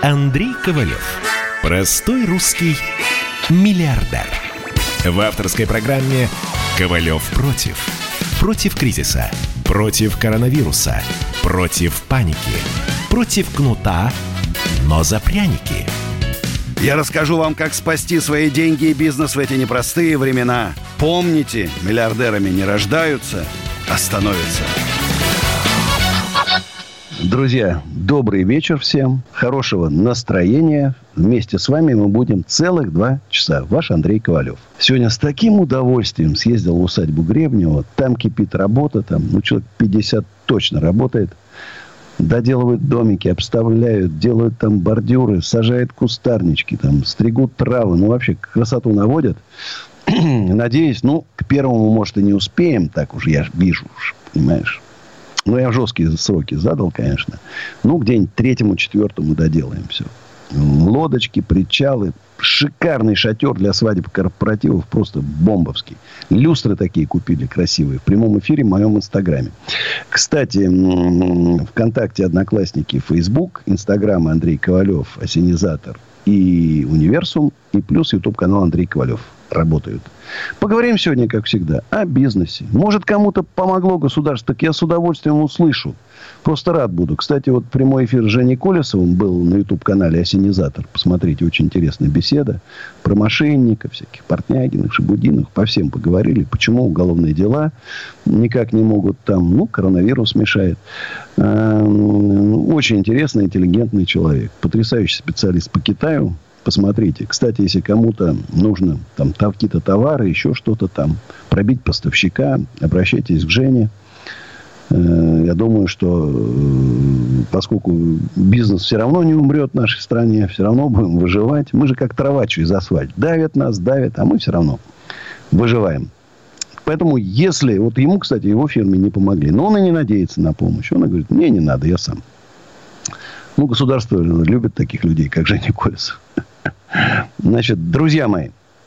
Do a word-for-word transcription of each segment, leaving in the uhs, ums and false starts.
Андрей Ковалев. Простой русский миллиардер. В авторской программе «Ковалев против». Против кризиса, против коронавируса, против паники, против кнута, но за пряники. Я расскажу вам, как спасти свои деньги и бизнес в эти непростые времена. Помните, миллиардерами не рождаются, а становятся. Друзья, добрый вечер всем. Хорошего настроения. Вместе с вами мы будем целых два часа. Ваш Андрей Ковалев. Сегодня с таким удовольствием съездил в усадьбу Гребнева. Там кипит работа. Там, ну, человек пятьдесят точно работает. Доделывают домики, обставляют, делают там бордюры, сажают кустарнички, там, стригут травы. Ну, вообще, красоту наводят. Надеюсь, ну, к первому, может, и не успеем. Так уж я вижу, понимаешь. Ну, я жесткие сроки задал, конечно. Ну, где-нибудь третьему, четвертому доделаем все. Лодочки, причалы. Шикарный шатер для свадеб корпоративов. Просто бомбовский. Люстры такие купили красивые. В прямом эфире в моем инстаграме. Кстати, ВКонтакте, Одноклассники, Фейсбук, Инстаграм Андрей Ковалев, Осенизатор и Универсум. И плюс YouTube-канал Андрей Ковалев работают. Поговорим сегодня, как всегда, о бизнесе. Может, кому-то помогло государство, так я с удовольствием услышу. Просто рад буду. Кстати, вот прямой эфир с Женей Колесовым был на YouTube-канале «Осенизатор». Посмотрите, очень интересная беседа. Про мошенников, всяких Портнягиных, Шабудиных. По всем поговорили. Почему уголовные дела никак не могут там. Ну, коронавирус мешает. Очень интересный, интеллигентный человек. Потрясающий специалист по Китаю. Посмотрите. Кстати, если кому-то нужно там какие-то товары, еще что-то там, пробить поставщика, обращайтесь к Жене. Я думаю, что поскольку бизнес все равно не умрет в нашей стране, все равно будем выживать. Мы же как трава через асфальт. Давят нас, давят, а мы все равно выживаем. Поэтому, если... Вот ему, кстати, его фирме не помогли. Но он и не надеется на помощь. Он говорит, мне не надо, я сам. Ну, государство любит таких людей, как Женя Колесов. Значит, друзья мои,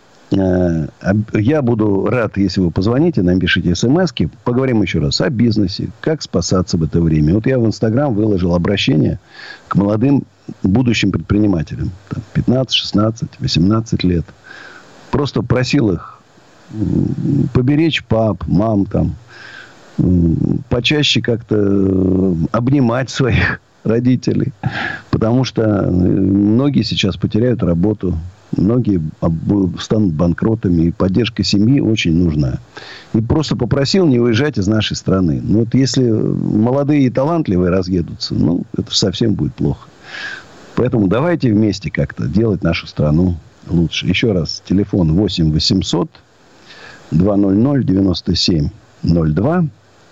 я буду рад, если вы позвоните, напишите смски. Поговорим еще раз о бизнесе, как спасаться в это время. Вот я в Инстаграм выложил обращение к молодым будущим предпринимателям. Там, пятнадцать, шестнадцать, восемнадцать лет. Просто просил их поберечь пап, мам, там, почаще как-то обнимать своих родителей. Потому что многие сейчас потеряют работу. Многие станут банкротами. И поддержка семьи очень нужна. И просто попросил не уезжать из нашей страны. Но вот если молодые и талантливые разъедутся, ну, это совсем будет плохо. Поэтому давайте вместе как-то делать нашу страну лучше. Еще раз. Телефон восемь восемьсот двести девяносто семь ноль два.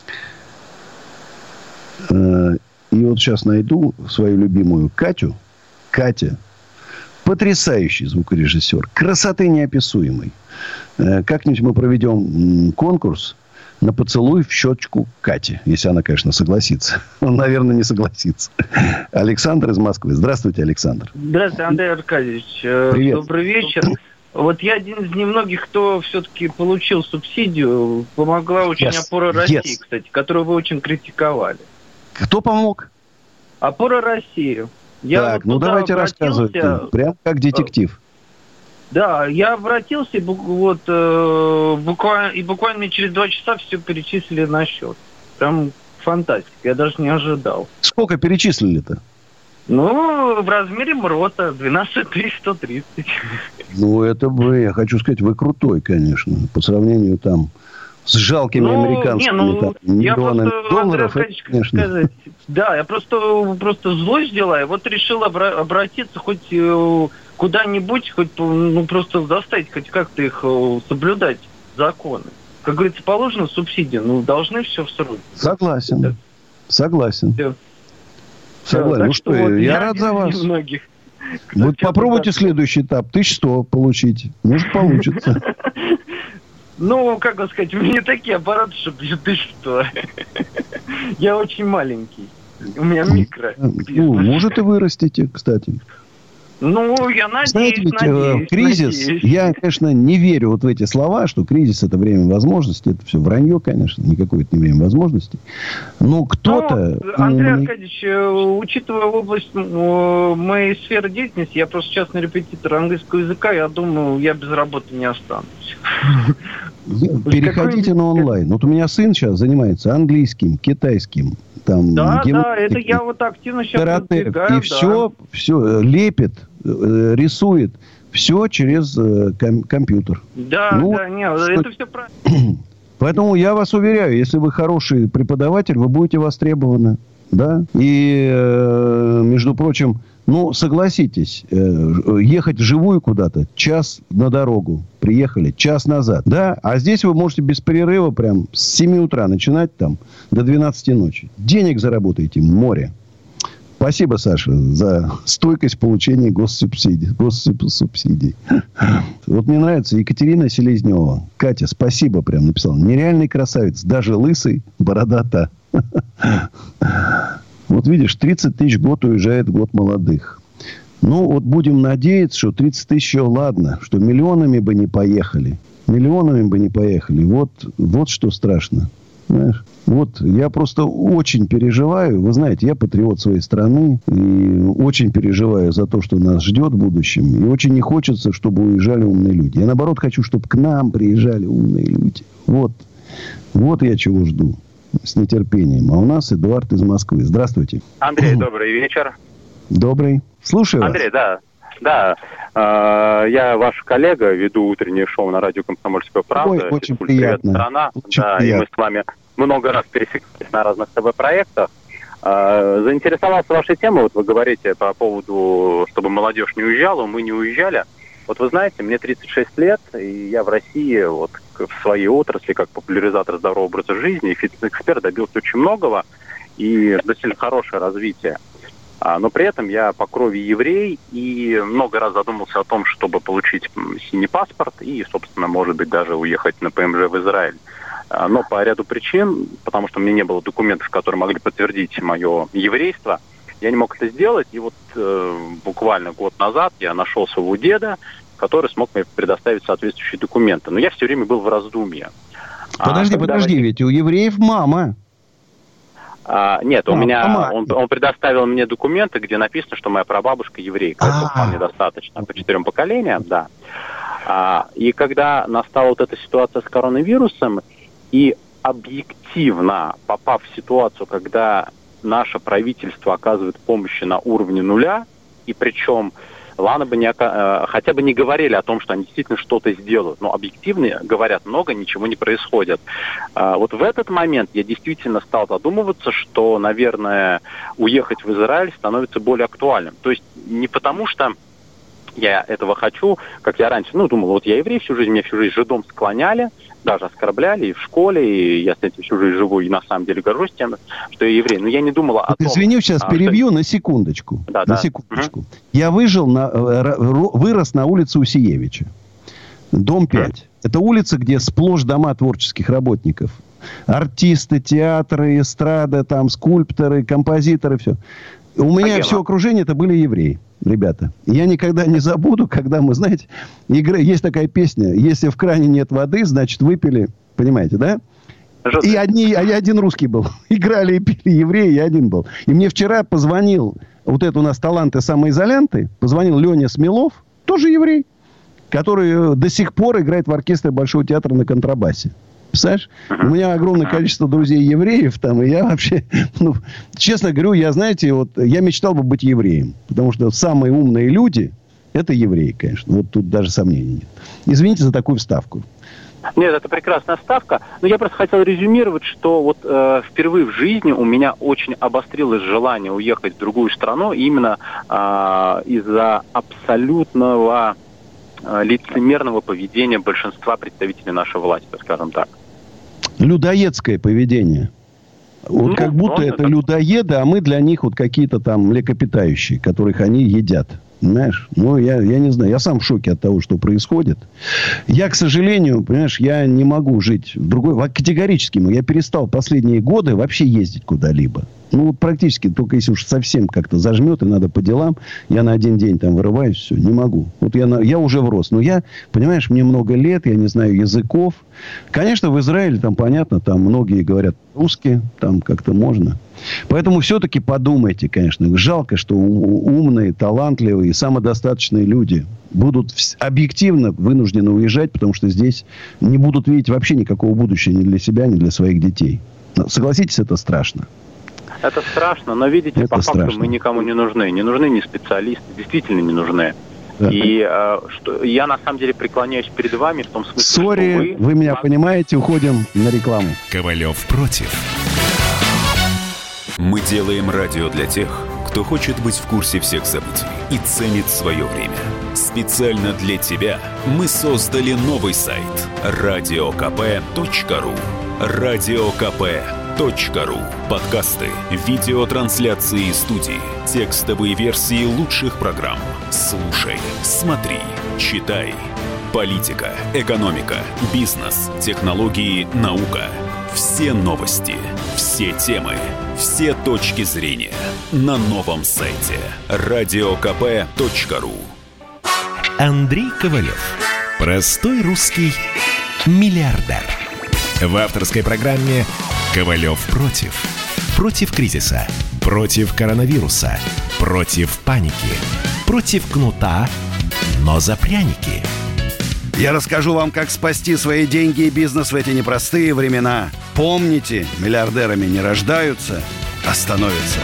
И вот сейчас найду свою любимую Катю. Катя. Потрясающий звукорежиссер. Красоты неописуемой. Как-нибудь мы проведем конкурс на поцелуй в щечку Кати. Если она, конечно, согласится. Он, наверное, не согласится. Александр из Москвы. Здравствуйте, Александр. Здравствуйте, Андрей Аркадьевич. Привет. Добрый вечер. Вот я один из немногих, кто все-таки получил субсидию. Помогла очень yes. «Опора России», yes. кстати, которую вы очень критиковали. Кто помог? «Опора России». Я так, вот ну давайте обратился... рассказывайте. Прям как детектив. Да, я обратился, и, вот, э, буквально, и буквально мне через два часа все перечислили на счет. Прям фантастика, я даже не ожидал. Сколько перечислили-то? Ну, в размере МРОТа двенадцать тысяч сто тридцать. Ну, это вы, я хочу сказать, вы крутой, конечно. По сравнению там... С жалкими ну, американскими не, ну, там, миллионами просто, долларов, это, конечно. Сказать, да, я просто, просто злость делаю. Вот решил обра- обратиться хоть э, куда-нибудь, хоть ну, просто заставить хоть как-то их э, соблюдать законы. Как говорится, положено субсидии, ну, должны все в сроки. Согласен. Да. Согласен. Все. Согласен. Да, ну что, вот, я, я рад за вас. Многих, вот попробуйте следующий этап. тысяча сто получить. Может, получится. Ну, как вам сказать, у меня не такие аппараты, чтобы ты что. Я очень маленький. У меня микро. Ну, может, и вырастите, кстати. Ну, я надеюсь, Знаете, ведь надеюсь, в кризис, надеюсь. я, конечно, не верю вот в эти слова, что кризис – это время возможностей. Это все вранье, конечно, никакое это не время возможностей. Но кто-то... Ну, Андрей умный... Аркадьевич, учитывая область моей сферы деятельности, я просто частный репетитор английского языка, я думаю, я без работы не останусь. Переходите на онлайн. Вот у меня сын сейчас занимается английским, китайским. Там, да, да, это я вот активно сейчас карате, продвигаю. и все, да. все лепит, рисует, все через ком- компьютер. Да, ну, да, нет, что... это все правильно. Поэтому я вас уверяю, если вы хороший преподаватель, вы будете востребованы. Да? И, между прочим, ну, согласитесь, ехать вживую куда-то, час на дорогу, приехали, час назад, да, а здесь вы можете без перерыва прям с семи утра начинать там до двенадцати ночи. Денег заработаете море. Спасибо, Саша, за стойкость получения госсубсидий. госсубсидий. Вот мне нравится Екатерина Селезнева. Катя, спасибо, прям написала. Нереальный красавец, даже лысый, бородата. Вот видишь, тридцать тысяч в год уезжает в год молодых. Ну, вот будем надеяться, что тридцать тысяч, ладно, что миллионами бы не поехали. Миллионами бы не поехали. Вот, вот что страшно. Знаешь? Вот я просто очень переживаю. Вы знаете, я патриот своей страны. И очень переживаю за то, что нас ждет в будущем. И очень не хочется, чтобы уезжали умные люди. Я, наоборот, хочу, чтобы к нам приезжали умные люди. Вот. Вот я чего жду. С нетерпением. А у нас Эдуард из Москвы. Здравствуйте. Андрей, добрый вечер. Добрый. Слушаю Андрей, вас. да. Да. Э, я ваш коллега, веду утреннее шоу на радио «Комсомольская правда». Ой, очень «Привет, приятно. страна». Очень да, приятно. и мы с вами много раз пересеклись на разных ТВ-проектах. Э, заинтересовался вашей темой. Вот вы говорите по поводу, чтобы молодежь не уезжала, мы не уезжали. Вот вы знаете, мне тридцать шесть лет, и я в России вот в своей отрасли, как популяризатор здорового образа жизни и фитнес-эксперт, добился очень многого и достиг хорошее развитие. А, но при этом я по крови еврей и много раз задумался о том, чтобы получить синий паспорт и, собственно, может быть, даже уехать на ПМЖ в Израиль. А, но по ряду причин, потому что у меня не было документов, которые могли подтвердить мое еврейство, я не мог это сделать. И вот э, буквально год назад я нашел своего деда, который смог мне предоставить соответствующие документы. Но я все время был в раздумье. Подожди, а, подожди, возник... ведь у евреев мама. А, нет, а, у меня он, он предоставил мне документы, где написано, что моя прабабушка еврейка. Это вполне достаточно. По четырем поколениям, да. А, и когда настала вот эта ситуация с коронавирусом, и объективно попав в ситуацию, когда наше правительство оказывает помощь на уровне нуля, и причем, ладно бы не, хотя бы не говорили о том, что они действительно что-то сделают, но объективно говорят много, ничего не происходит. Вот в этот момент я действительно стал задумываться, что, наверное, уехать в Израиль становится более актуальным. То есть не потому, что я этого хочу, как я раньше, ну, думал, вот я еврей всю жизнь, меня всю жизнь жидом склоняли, даже оскорбляли и в школе, и я с этим всю жизнь живу, и на самом деле горжусь тем, что я еврей. Но я не думала о том... Извини, сейчас а, перебью что... на секундочку. Да, на да. секундочку. Угу. Я выжил на, вырос на улице Усиевича. Дом пять. Угу. Это улица, где сплошь дома творческих работников. Артисты, театры, эстрада, там, скульпторы, композиторы, все. У меня Агела. Все окружение это были евреи. Ребята, я никогда не забуду, когда мы, знаете, игра... есть такая песня, если в кране нет воды, значит, выпили, понимаете, да? Жутко. И одни, а я один русский был. Играли и пили евреи, я один был. И мне вчера позвонил, вот это у нас таланты самоизолянты, позвонил Леня Смелов, тоже еврей, который до сих пор играет в оркестре Большого театра на контрабасе. Представляешь? Uh-huh. У меня огромное количество друзей-евреев там, и я вообще, ну, честно говорю, я, знаете, вот, я мечтал бы быть евреем, потому что самые умные люди, это евреи, конечно, вот тут даже сомнений нет. Извините за такую вставку. Нет, это прекрасная вставка, но я просто хотел резюмировать, что вот э, впервые в жизни у меня очень обострилось желание уехать в другую страну именно э, из-за абсолютного э, лицемерного поведения большинства представителей нашей власти, скажем так. Людоедское поведение. Вот ну, как будто это так. Людоеды, а мы для них вот какие-то там млекопитающие, которых они едят. Понимаешь? Ну, я, я не знаю. Я сам в шоке от того, что происходит. Я, к сожалению, понимаешь, я не могу жить в другой... Категорически. Я перестал последние годы вообще ездить куда-либо. Ну, практически, только если уж совсем как-то зажмет, и надо по делам, я на один день там вырываюсь, все, не могу. Вот я, на, я уже врос. Но я, понимаешь, мне много лет, я не знаю языков. Конечно, в Израиле там, понятно, там многие говорят русский, там как-то можно. Поэтому все-таки подумайте, конечно. Жалко, что умные, талантливые, самодостаточные люди будут объективно вынуждены уезжать, потому что здесь не будут видеть вообще никакого будущего ни для себя, ни для своих детей. Согласитесь, это страшно. Это страшно, но, видите, это по факту страшно. Мы никому не нужны. Не нужны ни специалисты, действительно не нужны. Да. И э, что, я, на самом деле, преклоняюсь перед вами в том смысле, Сори, что вы... вы меня понимаете, уходим на рекламу. Ковалев против. Мы делаем радио для тех, кто хочет быть в курсе всех событий и ценит свое время. Специально для тебя мы создали новый сайт радио ка пэ точка ру. радио ка пэ точка ру. Подкасты, видеотрансляции из студии, текстовые версии лучших программ. Слушай, смотри, читай. Политика, экономика, бизнес, технологии, наука. Все новости, все темы, все точки зрения на новом сайте радио ка пэ точка ру. Андрей Ковалев. Простой русский миллиардер. В авторской программе «Ковалев против». Против кризиса, против коронавируса, против паники, против кнута, но за пряники. Я расскажу вам, как спасти свои деньги и бизнес в эти непростые времена. Помните, миллиардерами не рождаются, а становятся.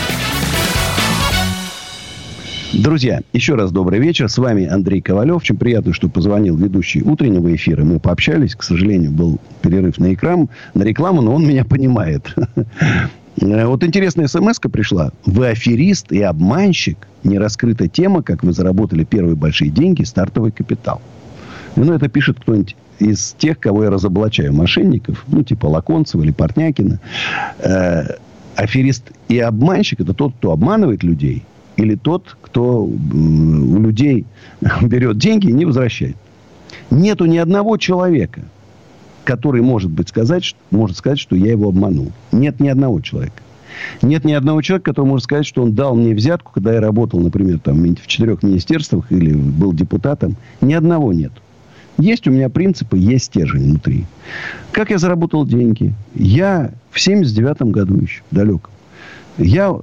Друзья, еще раз добрый вечер. С вами Андрей Ковалев. Очень приятно, что позвонил ведущий утреннего эфира. Мы пообщались. К сожалению, был перерыв на экран, на рекламу, но он меня понимает. Вот интересная смс-ка пришла. Вы аферист и обманщик. Не раскрыта тема, как вы заработали первые большие деньги, стартовый капитал. Ну, это пишет кто-нибудь из тех, кого я разоблачаю, мошенников. Ну, типа Лаконцева или Портнякина. Э, аферист и обманщик – это тот, кто обманывает людей. Или тот, кто у людей берет деньги и не возвращает. Нету ни одного человека, который может быть сказать, может сказать, что я его обманул. Нет ни одного человека. Нет ни одного человека, который может сказать, что он дал мне взятку, когда я работал, например, там, в четырех министерствах или был депутатом. Ни одного нет. Есть у меня принципы, есть стержень внутри. Как я заработал деньги? Я в семьдесят девятом году еще, далеком. Я э,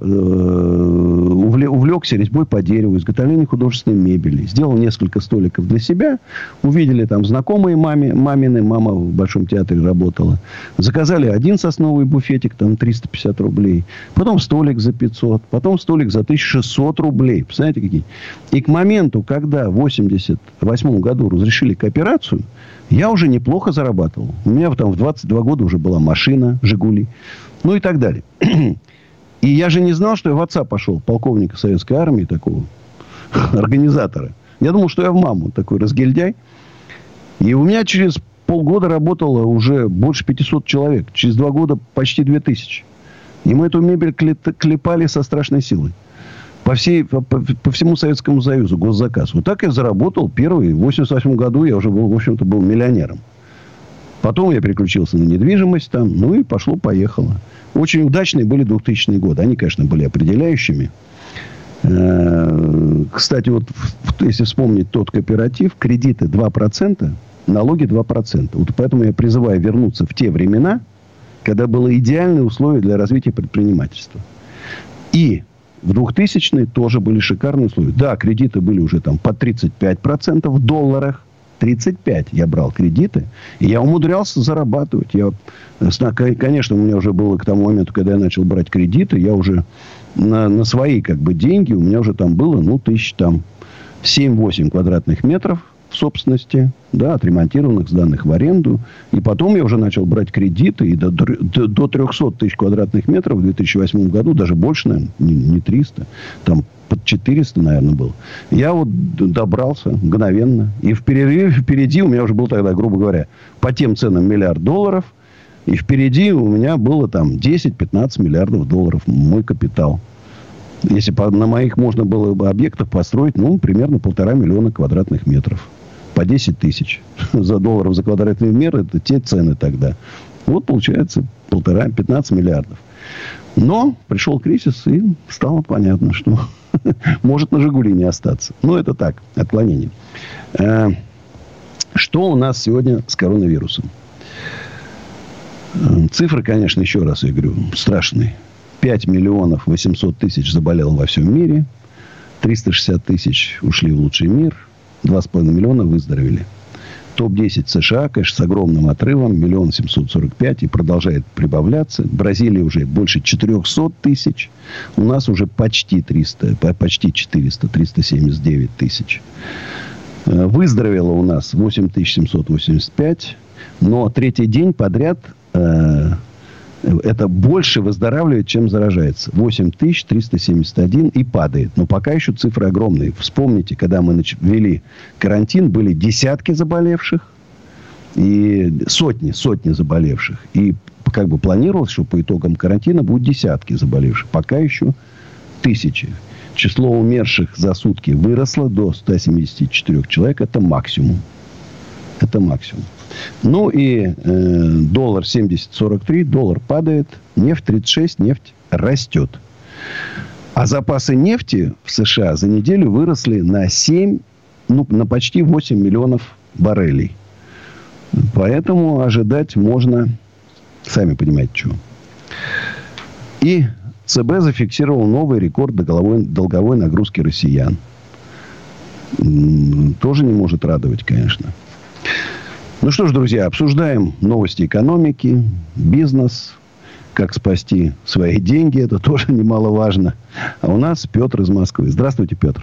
увлекся резьбой по дереву, изготовлением художественной мебели. Сделал несколько столиков для себя. Увидели там знакомые маме, мамины. Мама в Большом театре работала. Заказали один сосновый буфетик, там триста пятьдесят рублей. Потом столик за пятьсот. Потом столик за тысячу шестьсот рублей. Представляете, какие? И к моменту, когда в восемьдесят восьмом году разрешили кооперацию, я уже неплохо зарабатывал. У меня там в двадцать два года уже была машина «Жигули». Ну и так далее. И я же не знал, что я в отца пошел, полковника советской армии, такого организатора. Я думал, что я в маму, такой разгильдяй. И у меня через полгода работало уже больше пятисот человек. Через два года почти две тысячи. И мы эту мебель клепали со страшной силой. По, всей, по, по всему Советскому Союзу, госзаказ. Вот так я заработал первый. В восемьдесят восьмом году я уже был, в общем-то, был миллионером. Потом я переключился на недвижимость там. Ну и пошло-поехало. Очень удачные были двухтысячные годы. Они, конечно, были определяющими. Кстати, вот если вспомнить тот кооператив, кредиты два процента, налоги два процента. Вот поэтому я призываю вернуться в те времена, когда было идеальные условия для развития предпринимательства. И в двухтысячные тоже были шикарные условия. Да, кредиты были уже там по тридцать пять процентов в долларах. тридцать пять я брал кредиты, и я умудрялся зарабатывать. Я, конечно, у меня уже было к тому моменту, когда я начал брать кредиты, я уже на, на свои как бы деньги, у меня уже там было, ну, тысяч там семь-восемь квадратных метров в собственности, да, отремонтированных, сданных в аренду. И потом я уже начал брать кредиты, и до, до, до триста тысяч квадратных метров в две тысячи восьмом году, даже больше, наверное, не, не триста, там под четыреста, наверное, был. Я вот добрался мгновенно. И в перерыве, впереди у меня уже был тогда, грубо говоря, по тем ценам миллиард долларов. И впереди у меня было там десять-пятнадцать миллиардов долларов мой капитал. Если по, на моих можно было бы объектах построить, ну, примерно полтора миллиона квадратных метров. По десять тысяч за долларов за квадратный метр. Это те цены тогда. Вот получается полтора, пятнадцать миллиардов. Но пришел кризис, и стало понятно, что может на «Жигули» не остаться. Ну, это так, отклонение. Что у нас сегодня с коронавирусом? Цифры, конечно, еще раз я говорю, страшные. пять миллионов восемьсот тысяч заболело во всем мире. триста шестьдесят тысяч ушли в лучший мир. два с половиной миллиона выздоровели. топ десять США, конечно, с огромным отрывом. один семьсот сорок пять и продолжает прибавляться. Бразилия уже больше четыреста тысяч. У нас уже почти триста, почти четыреста, триста семьдесят девять тысяч. Выздоровело у нас восемь тысяч семьсот восемьдесят пять. Но третий день подряд э, это больше выздоравливает, чем заражается. восемь тысяч триста семьдесят один и падает. Но пока еще цифры огромные. Вспомните, когда мы нач... ввели карантин, были десятки заболевших. И сотни, сотни заболевших. И как бы планировалось, что по итогам карантина будут десятки заболевших. Пока еще тысячи. Число умерших за сутки выросло до ста семидесяти четырёх человек. Это максимум. Это максимум. Ну и э, доллар семьдесят сорок три, доллар падает, нефть тридцать шесть, нефть растет. А запасы нефти в США за неделю выросли на семь, ну, на почти восемь миллионов баррелей. Поэтому ожидать можно, сами понимаете, чего. И ЦБ зафиксировал новый рекорд долговой, долговой нагрузки россиян. Тоже не может радовать, конечно. Ну что ж, друзья, обсуждаем новости экономики, бизнес, как спасти свои деньги. Это тоже немаловажно. А у нас Петр из Москвы. Здравствуйте, Петр.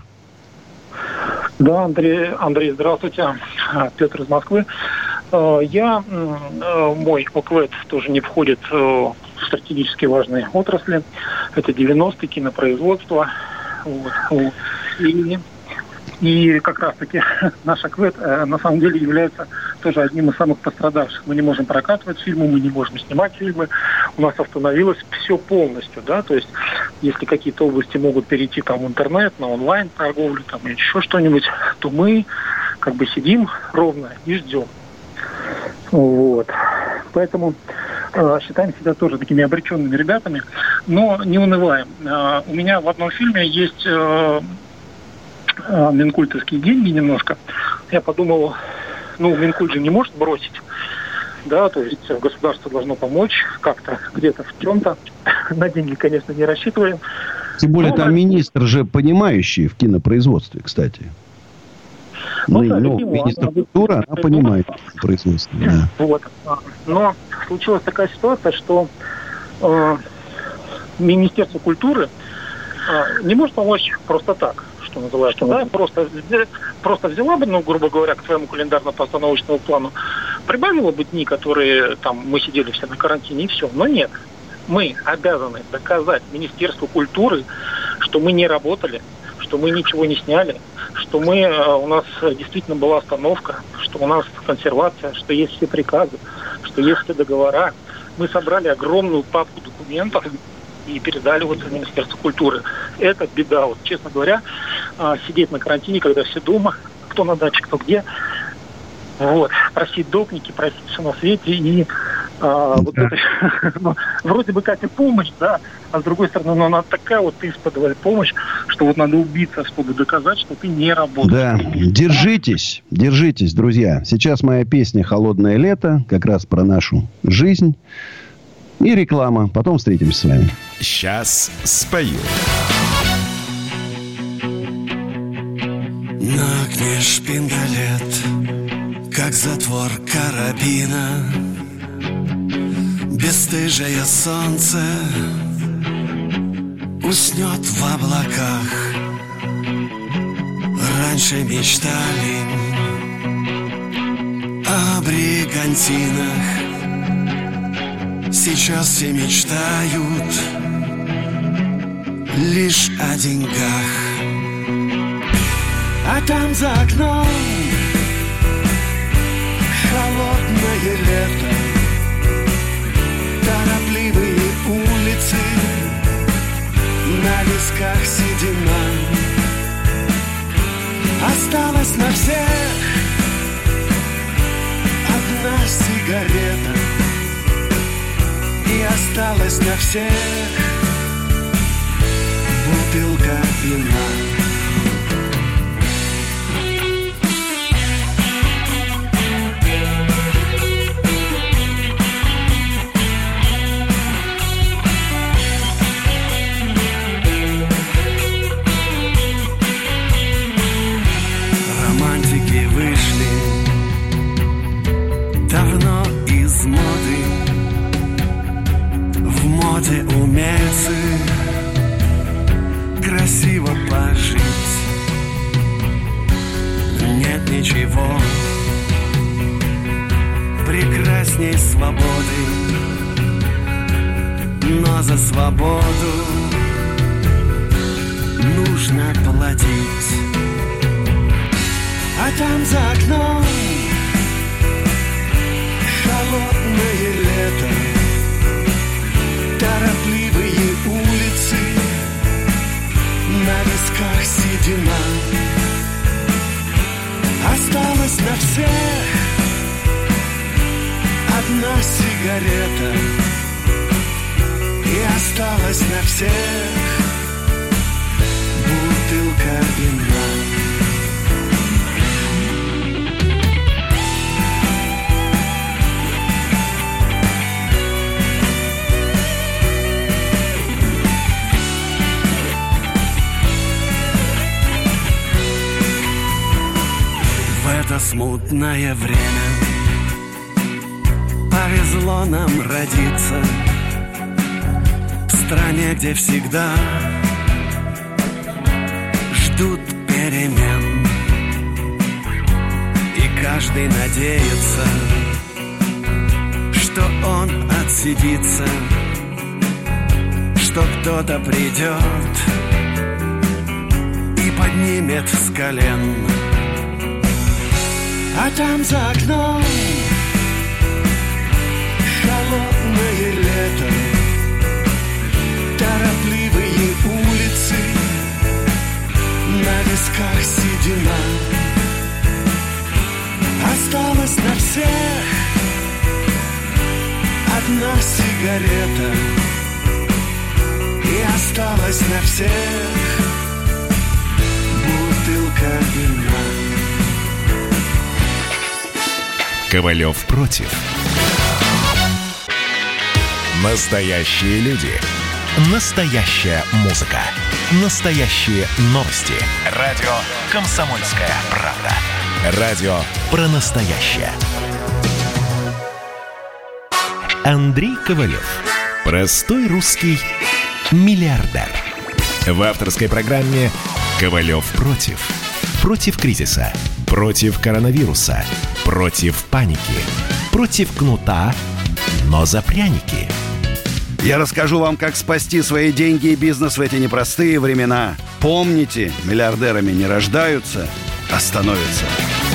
Да, Андрей, Андрей, здравствуйте. Петр из Москвы. Я, мой ОКВЭД тоже не входит в стратегически важные отрасли. Это девяностые, кинопроизводство. Вот. И, и как раз-таки наш ОКВЭД на самом деле является тоже одним из самых пострадавших. Мы не можем прокатывать фильмы, мы не можем снимать фильмы. У нас остановилось все полностью, да, то есть если какие-то области могут перейти там в интернет, на онлайн-торговлю, там еще что-нибудь, то мы как бы сидим ровно и ждем. Вот. Поэтому э, считаем себя тоже такими обреченными ребятами, но не унываем. Э, у меня в одном фильме есть э, э, минкультовские деньги немножко. Я подумал, ну, Минкульт же не может бросить, да, то есть государство должно помочь как-то, где-то в чем-то. На деньги, конечно, не рассчитываем. Тем более, но, там на... министр же понимающий в кинопроизводстве, кстати. Ну, ну, да, ну министр культуры, она, она понимает производство. Да. Вот. Но случилась такая ситуация, что э, Министерство культуры э, не может помочь просто так, что называется. Да? Просто, просто взяла бы, ну, грубо говоря, к своему календарно-постановочному плану, прибавила бы дни, которые там мы сидели все на карантине, и все. Но нет. Мы обязаны доказать Министерству культуры, что мы не работали, что мы ничего не сняли, что мы, у нас действительно была остановка, что у нас консервация, что есть все приказы, что есть все договора. Мы собрали огромную папку документов и передали вот в Министерство культуры. Это беда. Вот, честно говоря, сидеть на карантине, когда все дома, кто на даче, кто где, вот, просить допники, просить все на свете и а, вот да. это, ну, вроде бы как и помощь, да, а с другой стороны, ну, она такая вот исподволь помощь, что вот надо убиться, чтобы доказать, что ты не работаешь. Да, держитесь, держитесь, друзья. Сейчас моя песня «Холодное лето», как раз про нашу жизнь. И реклама. Потом встретимся с вами. Сейчас спою. Нагнешь шпингалет, как затвор карабина. Бесстыжее солнце уснет в облаках. Раньше мечтали о бригантинах, сейчас все мечтают лишь о деньгах. А там за окном холодное лето, торопливые улицы, на висках седина. Осталась на всех одна сигарета, и осталась на всех бутылка вина. Романтики вышли давно из моды. В моде умельцы красиво пожить. Нет ничего прекрасней свободы, но за свободу нужно платить. А там за окном холодное лето, торопливые улицы, на висках седина. Осталась на всех одна сигарета, и осталась на всех бутылка вина. Это смутное время повезло нам родиться в стране, где всегда ждут перемен, и каждый надеется, что он отсидится, что кто-то придет и поднимет с колен. А там за окном холодное лето, торопливые улицы, на висках седина. Осталась на всех одна сигарета, и осталась на всех бутылка вина. Ковалев против. Настоящие люди. Настоящая музыка. Настоящие новости. Радио «Комсомольская правда». Радио про настоящее. Андрей Ковалев. Простой русский миллиардер. В авторской программе «Ковалев против». Против кризиса. Против коронавируса. Против паники. Против кнута, но за пряники. Я расскажу вам, как спасти свои деньги и бизнес в эти непростые времена. Помните, миллиардерами не рождаются, а становятся.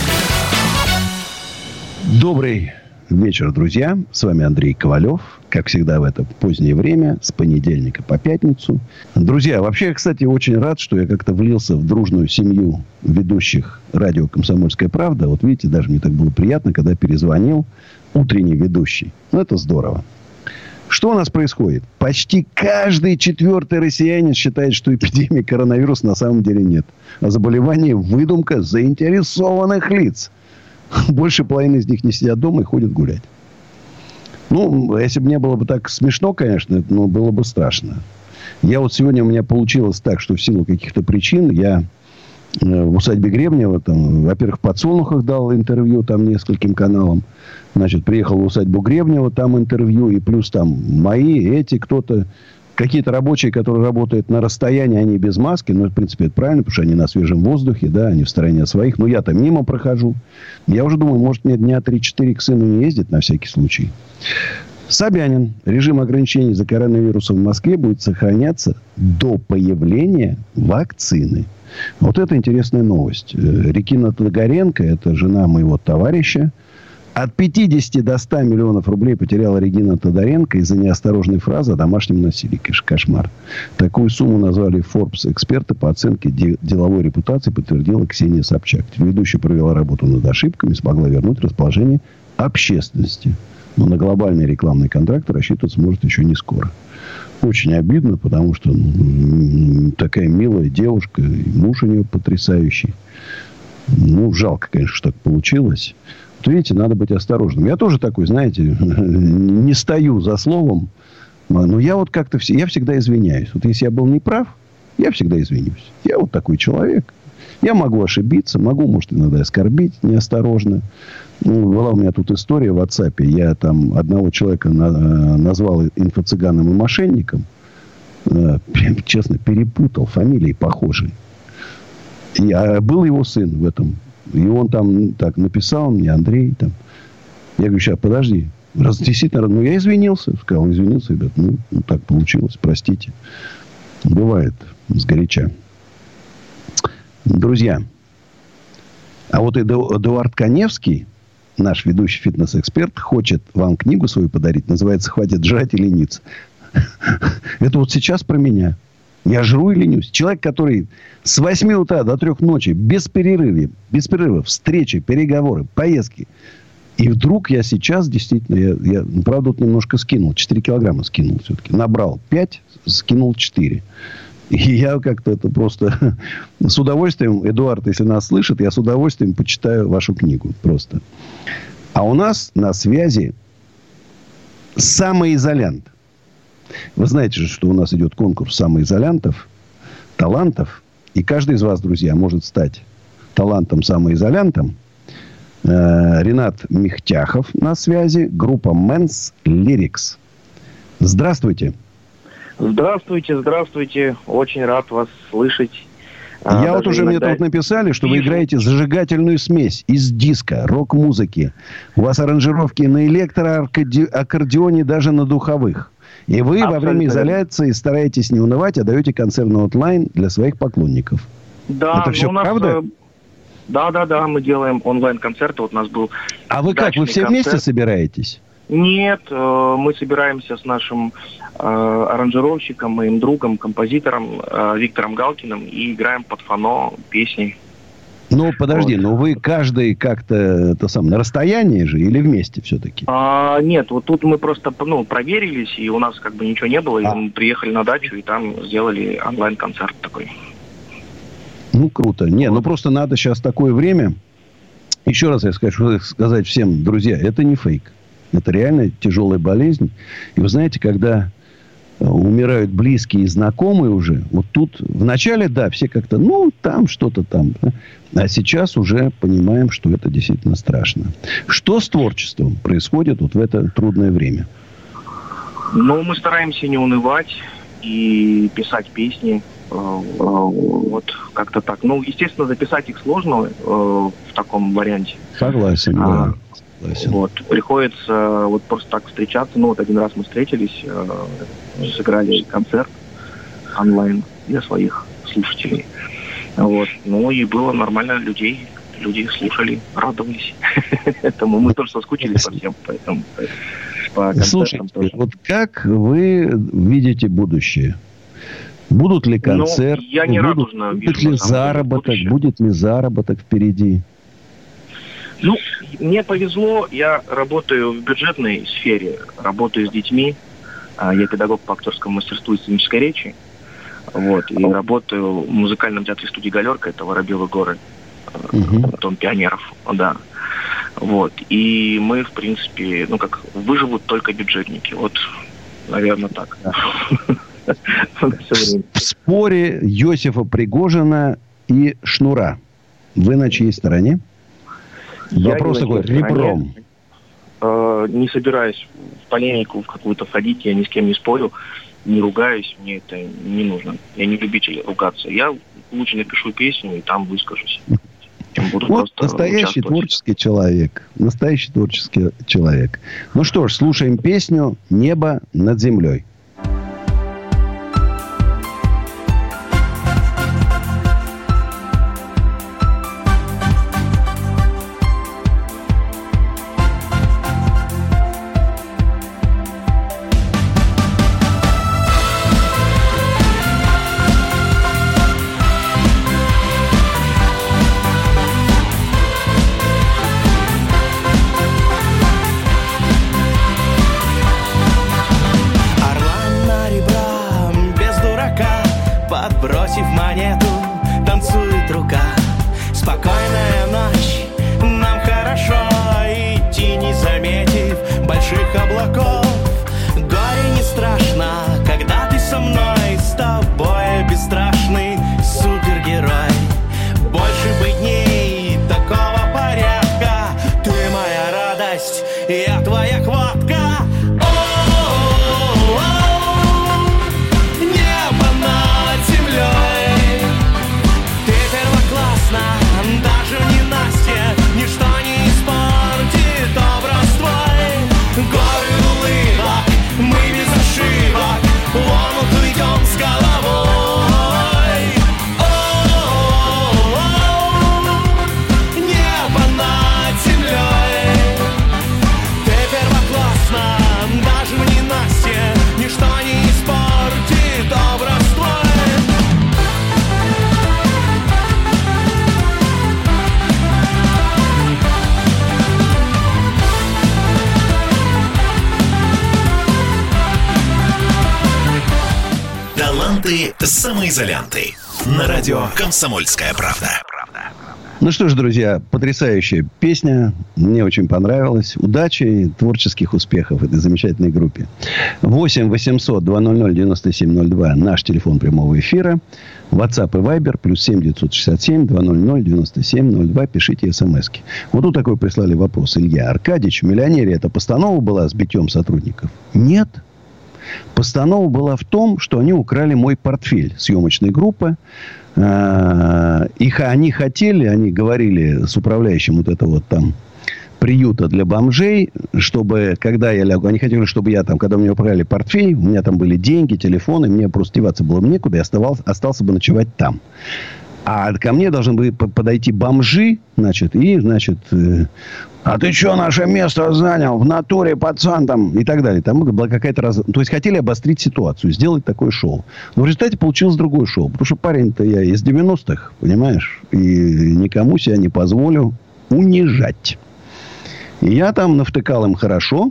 Добрый вечер, друзья. С вами Андрей Ковалев. Как всегда в это позднее время, с понедельника по пятницу. Друзья, вообще я, кстати, очень рад, что я как-то влился в дружную семью ведущих радио «Комсомольская правда». Вот видите, даже мне так было приятно, когда перезвонил утренний ведущий. Ну, это здорово. Что у нас происходит? Почти каждый четвертый россиянин считает, что эпидемии коронавируса на самом деле нет. А заболевание – выдумка заинтересованных лиц. Больше половины из них не сидят дома и ходят гулять. Ну, если бы не было бы так смешно, конечно, ну, было бы страшно. Я вот сегодня, у меня получилось так, что в силу каких-то причин я в усадьбе Гребнева, там, во-первых, в Подсолнухах дал интервью там нескольким каналам. Значит, приехал в усадьбу Гребнева, там интервью, и плюс там мои, эти, кто-то, какие-то рабочие, которые работают на расстоянии, они без маски. Ну, в принципе, это правильно, потому что они на свежем воздухе, да, они в стороне от своих. Но я-то мимо прохожу. Я уже думаю, может, мне дня три-четыре к сыну не ездить на всякий случай. Собянин. Режим ограничений за коронавирусом в Москве будет сохраняться до появления вакцины. Вот это интересная новость. Регина Тодоренко, это жена моего товарища, от пятидесяти до ста миллионов рублей потеряла Регина Тодоренко из-за неосторожной фразы о домашнем насилии. Конечно, кошмар. Такую сумму назвали Forbes эксперты по оценке деловой репутации, подтвердила Ксения Собчак. Ведущая провела работу над ошибками и смогла вернуть расположение общественности. Но на глобальный рекламный контракт рассчитываться может еще не скоро. Очень обидно, потому что ну, такая милая девушка, и муж у нее потрясающий. Ну, жалко, конечно, что так получилось. Вот видите, надо быть осторожным. Я тоже такой, знаете, не стою за словом. Но я вот как-то... Я всегда извиняюсь. Вот если я был неправ, я всегда извинюсь. Я вот такой человек. Я могу ошибиться, могу, может, иногда оскорбить неосторожно. Ну, была у меня тут история в WhatsApp. Я там одного человека на, назвал инфо-цыганом и мошенником. Э, честно, перепутал. Фамилии похожие. И, а был его сын в этом. И он там так написал мне, Андрей. Там. Я говорю, сейчас, подожди. Раз действительно... Ну, я извинился. Сказал, извинился, ребят. Ну, ну, так получилось. Простите. Бывает сгоряча. Друзья, а вот Эдуард Каневский, наш ведущий фитнес-эксперт, хочет вам книгу свою подарить. Называется «Хватит жрать и лениться». Это вот сейчас про меня. Я жру и ленюсь. Человек, который с восьми утра до трех ночи без перерыва, без перерыва, встречи, переговоры, поездки. И вдруг я сейчас действительно, я, я правда, вот немножко скинул. четыре килограмма скинул все-таки. Набрал пять, скинул четыре. И я как-то это просто с удовольствием, Эдуард, если нас слышит, я с удовольствием почитаю вашу книгу. Просто. А у нас на связи самоизолянт. Вы знаете же, что у нас идет конкурс самоизолянтов, талантов. И каждый из вас, друзья, может стать талантом-самоизолянтом. Ренат Михтяхов на связи. Группа Men's Lyrics. Здравствуйте. Здравствуйте, здравствуйте. Очень рад вас слышать. Я а, вот уже иногда... мне тут написали, что вижу. Вы играете зажигательную смесь из диска, рок-музыки. У вас аранжировки на электроаккордеоне, даже на духовых. И вы абсолютно во время изоляции стараетесь не унывать, а даете концертный онлайн для своих поклонников. Да, это все у нас, правда? Да, да, да. Мы делаем онлайн-концерты. Вот у нас был. А вы как? Вы все концерт. вместе собираетесь? Нет, мы собираемся с нашим э, аранжировщиком, моим другом, композитором э, Виктором Галкиным и играем под фано песни. Ну, подожди, вот. Но вы каждый как-то это сам на расстоянии же или вместе все-таки? А, нет, вот тут мы просто ну, проверились, и у нас как бы ничего не было, и а. мы приехали на дачу, и там сделали онлайн-концерт такой. Ну, круто. Не, вот. Ну просто надо сейчас такое время. Еще раз я хочу сказать всем, друзья, это не фейк. Это реально тяжелая болезнь. И вы знаете, когда умирают близкие и знакомые уже, вот тут вначале, да, все как-то, ну, там что-то там. Да? А сейчас уже понимаем, что это действительно страшно. Что с творчеством происходит вот в это трудное время? Ну, мы стараемся не унывать и писать песни. Вот как-то так. Ну, естественно, записать их сложно в таком варианте. Согласен, да. А, Вот, приходится вот просто так встречаться. Ну, вот один раз мы встретились, э, сыграли концерт онлайн для своих слушателей. Вот. Ну, и было нормально людей. Люди слушали, радовались. Этому мы тоже соскучились по всем, поэтому по концертам тоже. Вот как вы видите будущее? Будут ли концерты? Ну, я не радужно вижу. Будет ли заработок? Будет ли заработок впереди? Ну, мне повезло, я работаю в бюджетной сфере, работаю с детьми, я педагог по актерскому мастерству и сценической речи, вот, и работаю в музыкальном театре студии «Галерка», это Воробьевы горы, угу. Дом пионеров, да, вот, и мы, в принципе, ну, как, выживут только бюджетники, вот, наверное, так. В споре Йосифа Пригожина и Шнура вы на чьей стороне? Вопрос такой, ребром. Э, не собираюсь в полемику в какую-то входить, я ни с кем не спорю, не ругаюсь, мне это не нужно. Я не любитель ругаться. Я лучше напишу песню и там выскажусь. Буду вот настоящий творческий человек. Настоящий творческий человек. Ну что ж, слушаем песню «Небо над землей». Продукты самоизолянты. На радио «Комсомольская правда». Ну что ж, друзья, потрясающая песня. Мне очень понравилась. Удачи и творческих успехов этой замечательной группе. восемь восемьсот двести девяносто семь ноль два. Наш телефон прямого эфира. WhatsApp и Viber. Плюс семь девятьсот шестьдесят семь двести девяносто семь ноль два. Пишите смски. Вот тут такой прислали вопрос. Илья Аркадьевич, в «Миллионере» это постанова была с битьем сотрудников? Нет. Постанова была в том, что они украли мой портфель съемочной группы. Их они хотели, они говорили с управляющим вот этого вот там приюта для бомжей, чтобы, когда я лягу, они хотели, чтобы я там, когда у меня украли портфель, у меня там были деньги, телефоны, мне просто деваться было некуда, я оставался, остался бы ночевать там. А ко мне должны были подойти бомжи, значит, и, значит, э, а ты что наше место занял? В натуре, пацан, там, и так далее. Там была какая-то раз... То есть, хотели обострить ситуацию, сделать такое шоу. Но в результате получилось другое шоу. Потому что парень-то я из девяностых, понимаешь? И никому себя не позволю унижать. И я там навтыкал им хорошо.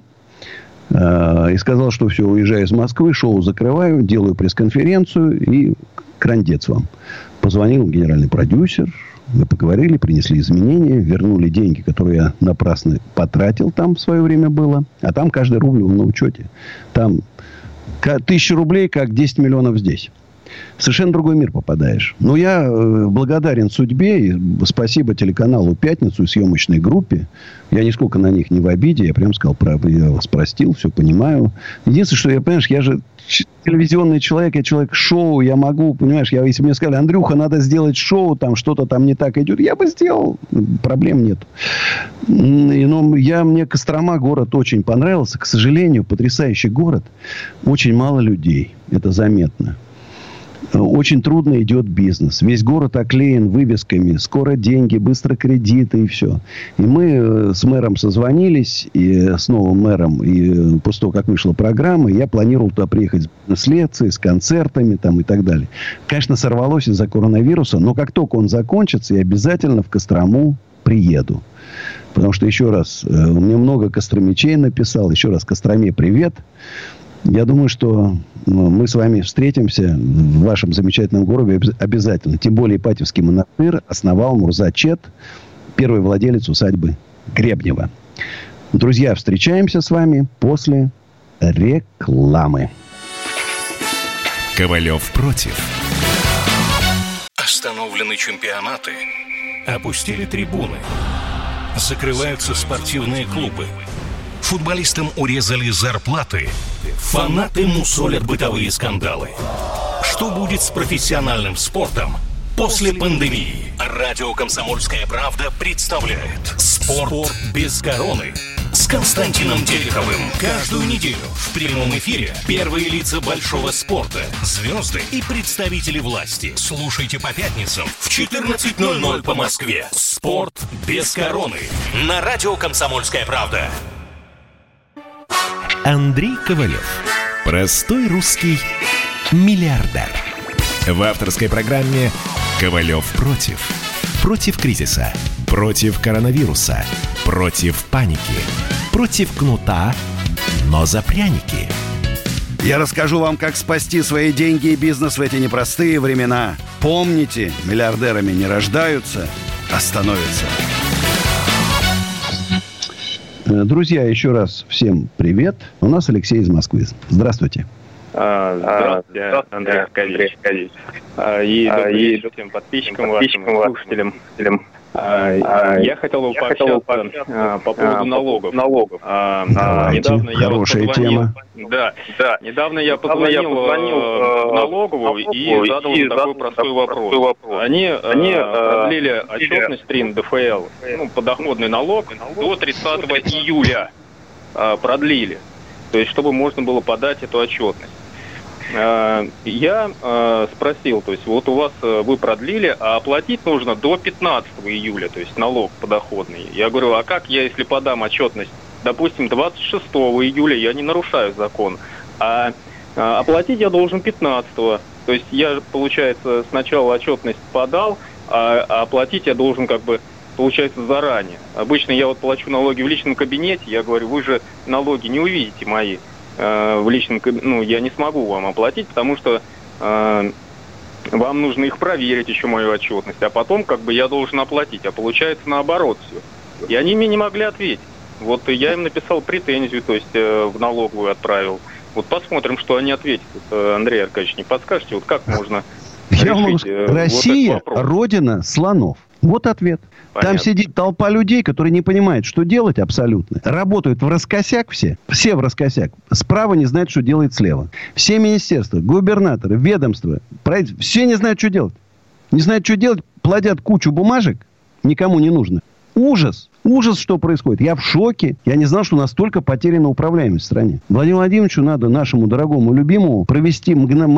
Э, и сказал, что все, уезжаю из Москвы, шоу закрываю, делаю пресс-конференцию и крандец вам. Позвонил генеральный продюсер. Мы поговорили, принесли изменения, вернули деньги, которые я напрасно потратил там в свое время было. А там каждый рубль на учете. Там тысяча рублей, как десять миллионов здесь. Совершенно другой мир попадаешь. Но я э, благодарен судьбе. И спасибо телеканалу «Пятницу» и съемочной группе. Я нисколько на них не в обиде. Я прям сказал, правда, я вас простил, все понимаю. Единственное, что я, понимаешь, я же телевизионный человек, я человек шоу, я могу, понимаешь, я, если мне сказали, Андрюха, надо сделать шоу, там что-то там не так идет, я бы сделал, проблем нет. И, ну, я, мне Кострома город очень понравился, к сожалению, потрясающий город, очень мало людей, это заметно. Очень трудно идет бизнес. Весь город оклеен вывесками. Скоро деньги, быстро кредиты и все. И мы с мэром созвонились. И с новым мэром. И после того, как вышла программа, я планировал туда приехать с лекцией, с концертами там, и так далее. Конечно, сорвалось из-за коронавируса. Но как только он закончится, я обязательно в Кострому приеду. Потому что, еще раз, у меня много костромичей написал. Еще раз, Костроме привет. Я думаю, что мы с вами встретимся в вашем замечательном городе обязательно. Тем более Ипатьевский монастырь основал Мурза Чет, первый владелец усадьбы Гребнева. Друзья, встречаемся с вами после рекламы. Ковалев против. Остановлены чемпионаты. Опустили трибуны. Закрываются спортивные клубы. Футболистам урезали зарплаты. Фанаты мусолят бытовые скандалы. Что будет с профессиональным спортом после пандемии? Радио «Комсомольская правда» представляет «Спорт без короны» с Константином Тереховым. Каждую неделю в прямом эфире первые лица большого спорта, звезды и представители власти. Слушайте по пятницам в четырнадцать ноль ноль по Москве. «Спорт без короны» на радио «Комсомольская правда». Андрей Ковалев. Простой русский миллиардер. В авторской программе «Ковалев против». Против кризиса. Против коронавируса. Против паники. Против кнута, но за пряники. Я расскажу вам, как спасти свои деньги и бизнес в эти непростые времена. Помните, миллиардерами не рождаются, а становятся. Друзья, еще раз всем привет. У нас Алексей из Москвы. Здравствуйте. Здравствуйте, Андрей Аркадьевич. И добрый всем подписчикам, вашим слушателям. Я хотел бы пообщаться по поводу налогов. налогов. Недавно я Хорошая тема. Да, да. Недавно я позвонил в налоговую и задал им такой простой вопрос. Они продлили отчетность три эн дэ эф эл, ну, подоходный налог, до тридцатого июля продлили. То есть, чтобы можно было подать эту отчетность. Я э, спросил, то есть вот у вас э, вы продлили, а оплатить нужно до пятнадцатого июля, то есть налог подоходный. Я говорю, а как я, если подам отчетность, допустим, двадцать шестого июля, я не нарушаю закон, а э, оплатить я должен пятнадцатого. То есть я, получается, сначала отчетность подал, а, а оплатить я должен как бы, получается, заранее. Обычно я вот плачу налоги в личном кабинете, я говорю, вы же налоги не увидите мои. В личном, ну, я не смогу вам оплатить, потому что э, вам нужно их проверить, еще мою отчетность, а потом как бы я должен оплатить. А получается наоборот все. И они мне не могли ответить. Вот я им написал претензию, то есть э, в налоговую отправил. Вот посмотрим, что они ответят. Вот, Андрей Аркадьевич, не подскажете, вот как можно Я решить могу э, Россия вот родина слонов. Вот ответ. Понятно. Там сидит толпа людей, которые не понимают, что делать абсолютно. Работают в раскосяк все. Все в раскосяк. Справа не знают, что делать слева. Все министерства, губернаторы, ведомства, правительство. Все не знают, что делать. Не знают, что делать. Плодят кучу бумажек. Никому не нужно. Ужас. Ужас, что происходит. Я в шоке. Я не знал, что настолько потеряна управляемость в стране. Владимиру Владимировичу надо, нашему дорогому любимому, провести мгно-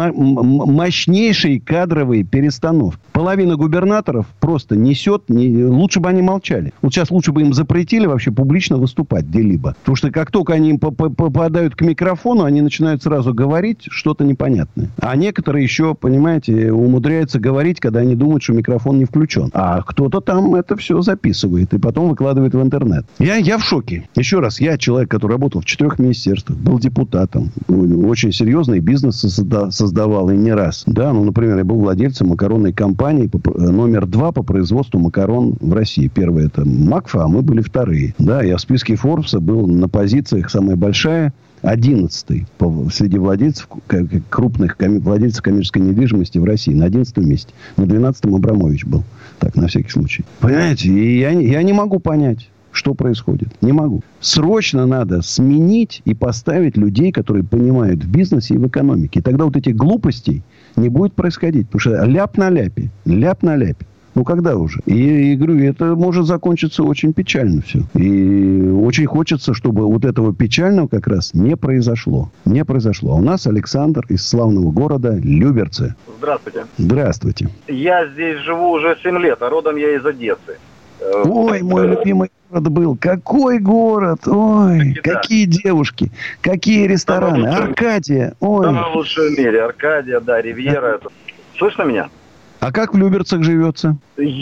мощнейшие кадровые перестановки. Половина губернаторов просто несет... Не... Лучше бы они молчали. Вот сейчас лучше бы им запретили вообще публично выступать где-либо. Потому что как только они попадают к микрофону, они начинают сразу говорить что-то непонятное. А некоторые еще, понимаете, умудряются говорить, когда они думают, что микрофон не включен. А кто-то там это все записывает и потом выкладывает в интернет. Я, я в шоке. Еще раз, я человек, который работал в четырех министерствах, был депутатом, очень серьезный бизнес созда- создавал и не раз. Да, ну, например, я был владельцем макаронной компании по, номер два по производству макарон в России. Первый это Макфа, а мы были вторые. Да, я в списке Форбса был на позициях самая большая, одиннадцатый по, среди владельцев, крупных коми, владельцев коммерческой недвижимости в России. На одиннадцатом месте. На двенадцатом Абрамович был. Так, на всякий случай. Понимаете? И я, я не могу понять, что происходит. Не могу. Срочно надо сменить и поставить людей, которые понимают в бизнесе и в экономике. И тогда вот этих глупостей не будет происходить. Потому что ляп на ляпе. Ляп на ляпе. Ну, когда уже? И, и говорю, это может закончиться очень печально все. И очень хочется, чтобы вот этого печального как раз не произошло. Не произошло. А у нас Александр из славного города Люберцы. Здравствуйте. Здравствуйте. Я здесь живу уже семь лет, а родом я из Одессы. Ой, мой любимый город был. Какой город? Ой, Таки какие да. девушки. Какие рестораны. Аркадия. Ой. Самое лучшее в мире. Аркадия, да, Ривьера. Это... Слышно меня? А как в Люберцах живется?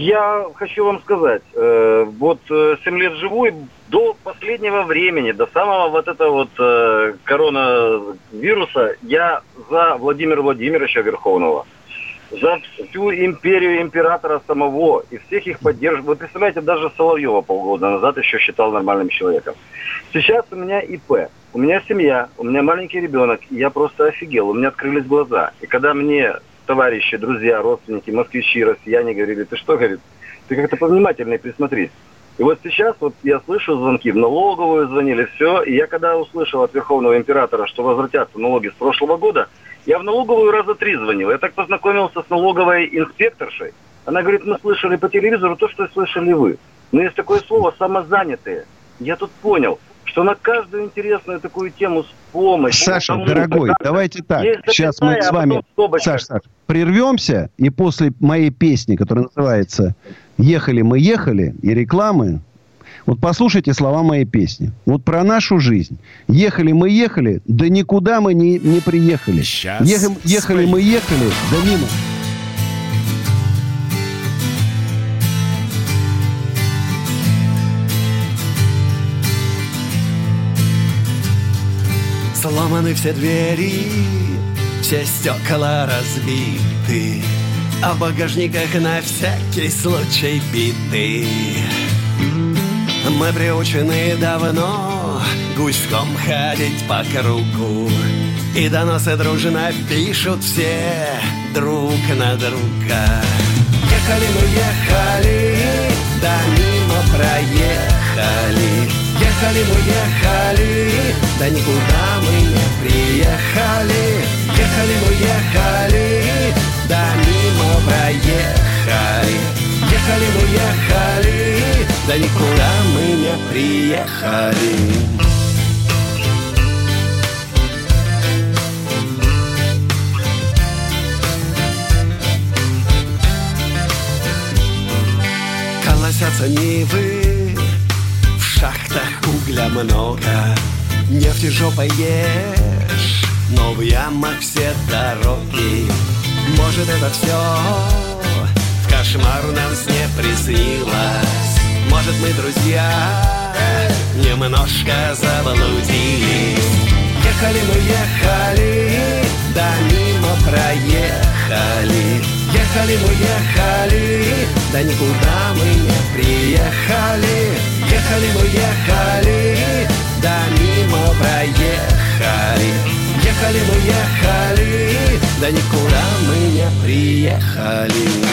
Я хочу вам сказать, э, вот семь лет живу, и до последнего времени, до самого вот этого вот э, коронавируса, я за Владимира Владимировича Верховного, за всю империю императора самого, и всех их поддерживаю. Вы представляете, даже Соловьева полгода назад еще считал нормальным человеком. Сейчас у меня ИП, у меня семья, у меня маленький ребенок, и я просто офигел, у меня открылись глаза. И когда мне... товарищи, друзья, родственники, москвичи, россияне говорили, ты что, говорит, ты как-то повнимательнее присмотрись. И вот сейчас вот я слышу звонки, в налоговую звонили, все, и я когда услышал от Верховного Императора, что возвратятся налоги с прошлого года, я в налоговую раза три звонил. Я так познакомился с налоговой инспекторшей. Она говорит, мы слышали по телевизору то, что слышали вы. Но есть такое слово «самозанятые». Я тут понял, что на каждую интересную такую тему с помощью... Саша, тому, дорогой, как... давайте так. Есть Сейчас мы с вами... Саша, Саша, прервемся, и после моей песни, которая называется «Ехали мы, ехали», и рекламы, вот послушайте слова моей песни. Вот про нашу жизнь. Ехали мы, ехали, да никуда мы не, не приехали. Ехали, ехали мы, ехали, да мимо. Сломаны все двери, все стекла разбиты, а в багажниках на всякий случай биты. Мы приучены давно гуськом ходить по кругу, и доносы дружно пишут все друг на друга. Ехали мы, ехали, да мимо проехали. Ехали мы, ехали, да никуда мы не приехали. Ехали мы, ехали, да мимо проехали. Ехали мы, ехали, да никуда мы не приехали. Колосятся нивы, в шахтах угля много, нефти жопой ешь, но в ямах все дороги. Может, это все в кошмарном сне приснилось. Может, мы, друзья, немножко заблудились. Ехали мы, ехали, да мимо проехали. Ехали мы, ехали, да никуда мы не приехали. Ехали мы, ехали, да мимо проехали. Ехали мы, ехали, да никуда мы не приехали.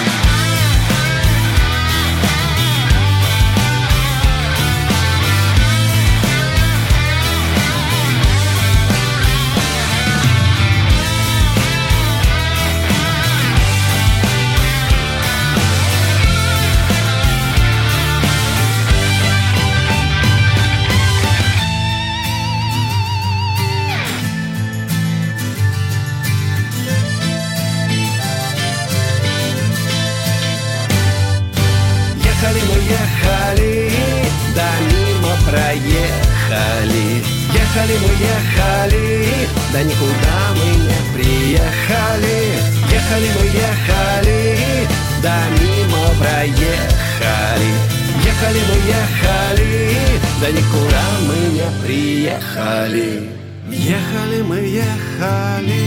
Проехали, ехали мы, ехали, да никуда мы не приехали. Ехали мы, ехали, да мимо проехали. Ехали мы, ехали, да никуда мы не приехали. Ехали мы, ехали.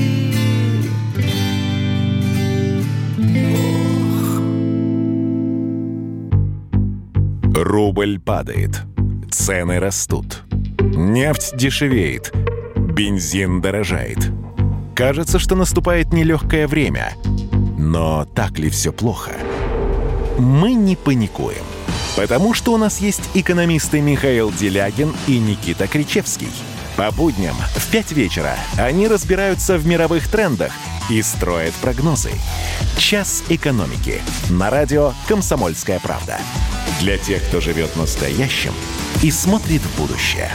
Рубль падает. Цены растут. Нефть дешевеет. Бензин дорожает. Кажется, что наступает нелегкое время. Но так ли все плохо? Мы не паникуем. Потому что у нас есть экономисты Михаил Делягин и Никита Кричевский. По будням в пять вечера они разбираются в мировых трендах и строят прогнозы. «Час экономики» на радио «Комсомольская правда». Для тех, кто живет настоящим и смотрит в будущее.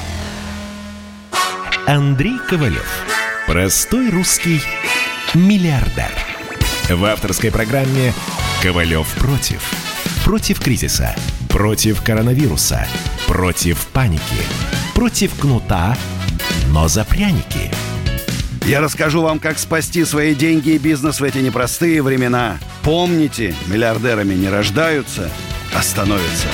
Андрей Ковалев. Простой русский миллиардер. В авторской программе «Ковалев против». Против кризиса, против коронавируса, против паники, против кнута, но за пряники. Я расскажу вам, как спасти свои деньги и бизнес в эти непростые времена. Помните, миллиардерами не рождаются, а становятся.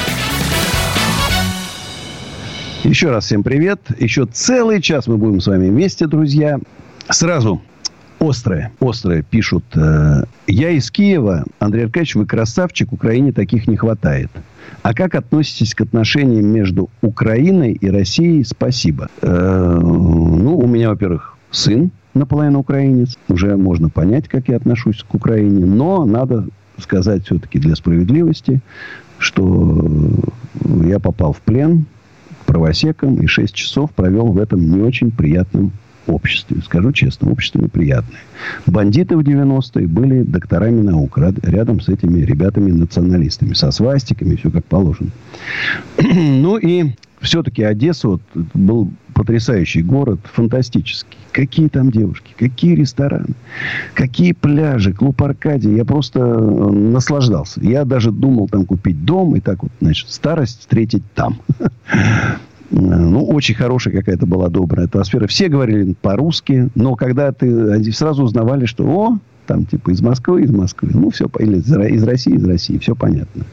Еще раз всем привет. Еще целый час мы будем с вами вместе, друзья. Сразу острое, острое пишут. Я из Киева. Андрей Аркадьевич, вы красавчик. Украине таких не хватает. А как относитесь к отношениям между Украиной и Россией? Спасибо. Ну, у меня, во-первых, сын наполовину украинец. Уже можно понять, как я отношусь к Украине. Но надо сказать все-таки для справедливости, что я попал в плен к правосекам и шесть часов провел в этом не очень приятном обществе. Скажу честно, общество неприятное. Бандиты в девяностые были докторами наук рядом с этими ребятами-националистами. Со свастиками, все как положено. Ну и все-таки Одесса вот, был потрясающий город, фантастический. Какие там девушки, какие рестораны, какие пляжи, клуб Аркадия. Я просто наслаждался. Я даже думал там купить дом и так вот, значит, старость встретить там. Ну, очень хорошая какая-то была добрая атмосфера. Все говорили по-русски, но когда ты сразу узнавали, что о, там типа из Москвы, из Москвы. Ну, все, или из России, из России. Все понятно.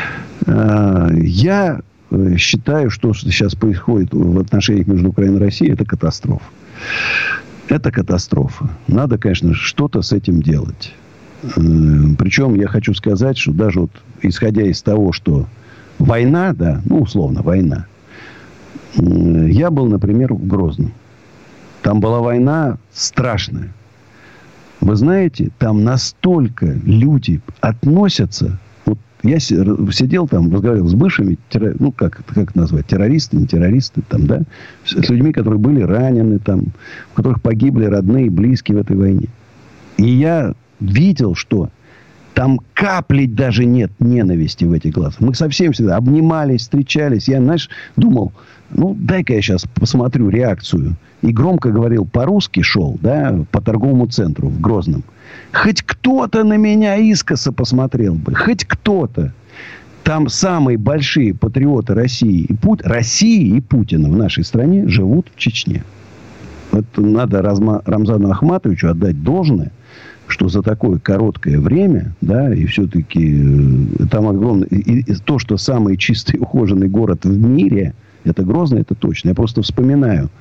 Я считаю, что сейчас происходит в отношениях между Украиной и Россией, это катастрофа. Это катастрофа. Надо, конечно, что-то с этим делать. Причем я хочу сказать, что даже вот исходя из того, что война, да, ну, условно, война. Я был, например, в Грозном. Там была война страшная. Вы знаете, там настолько люди относятся. Вот я сидел там, разговаривал с бывшими, ну, как, как назвать, террористы, не террористы, там, да, с людьми, которые были ранены, там, у которых погибли родные, близкие в этой войне. И я видел, что там капли даже нет ненависти в этих глазах. Мы со всеми всегда обнимались, встречались. Я, знаешь, думал, ну, дай-ка я сейчас посмотрю реакцию. И громко говорил, по-русски шел, да, по торговому центру в Грозном. Хоть кто-то на меня искоса посмотрел бы. Хоть кто-то. Там самые большие патриоты России и, Пут... России и Путина в нашей стране живут в Чечне. Вот надо Разма... Рамзану Ахматовичу отдать должное, что за такое короткое время, да, и все-таки э, там огромное... И, и то, что самый чистый ухоженный город в мире, это Грозный, это точно. Я просто вспоминаю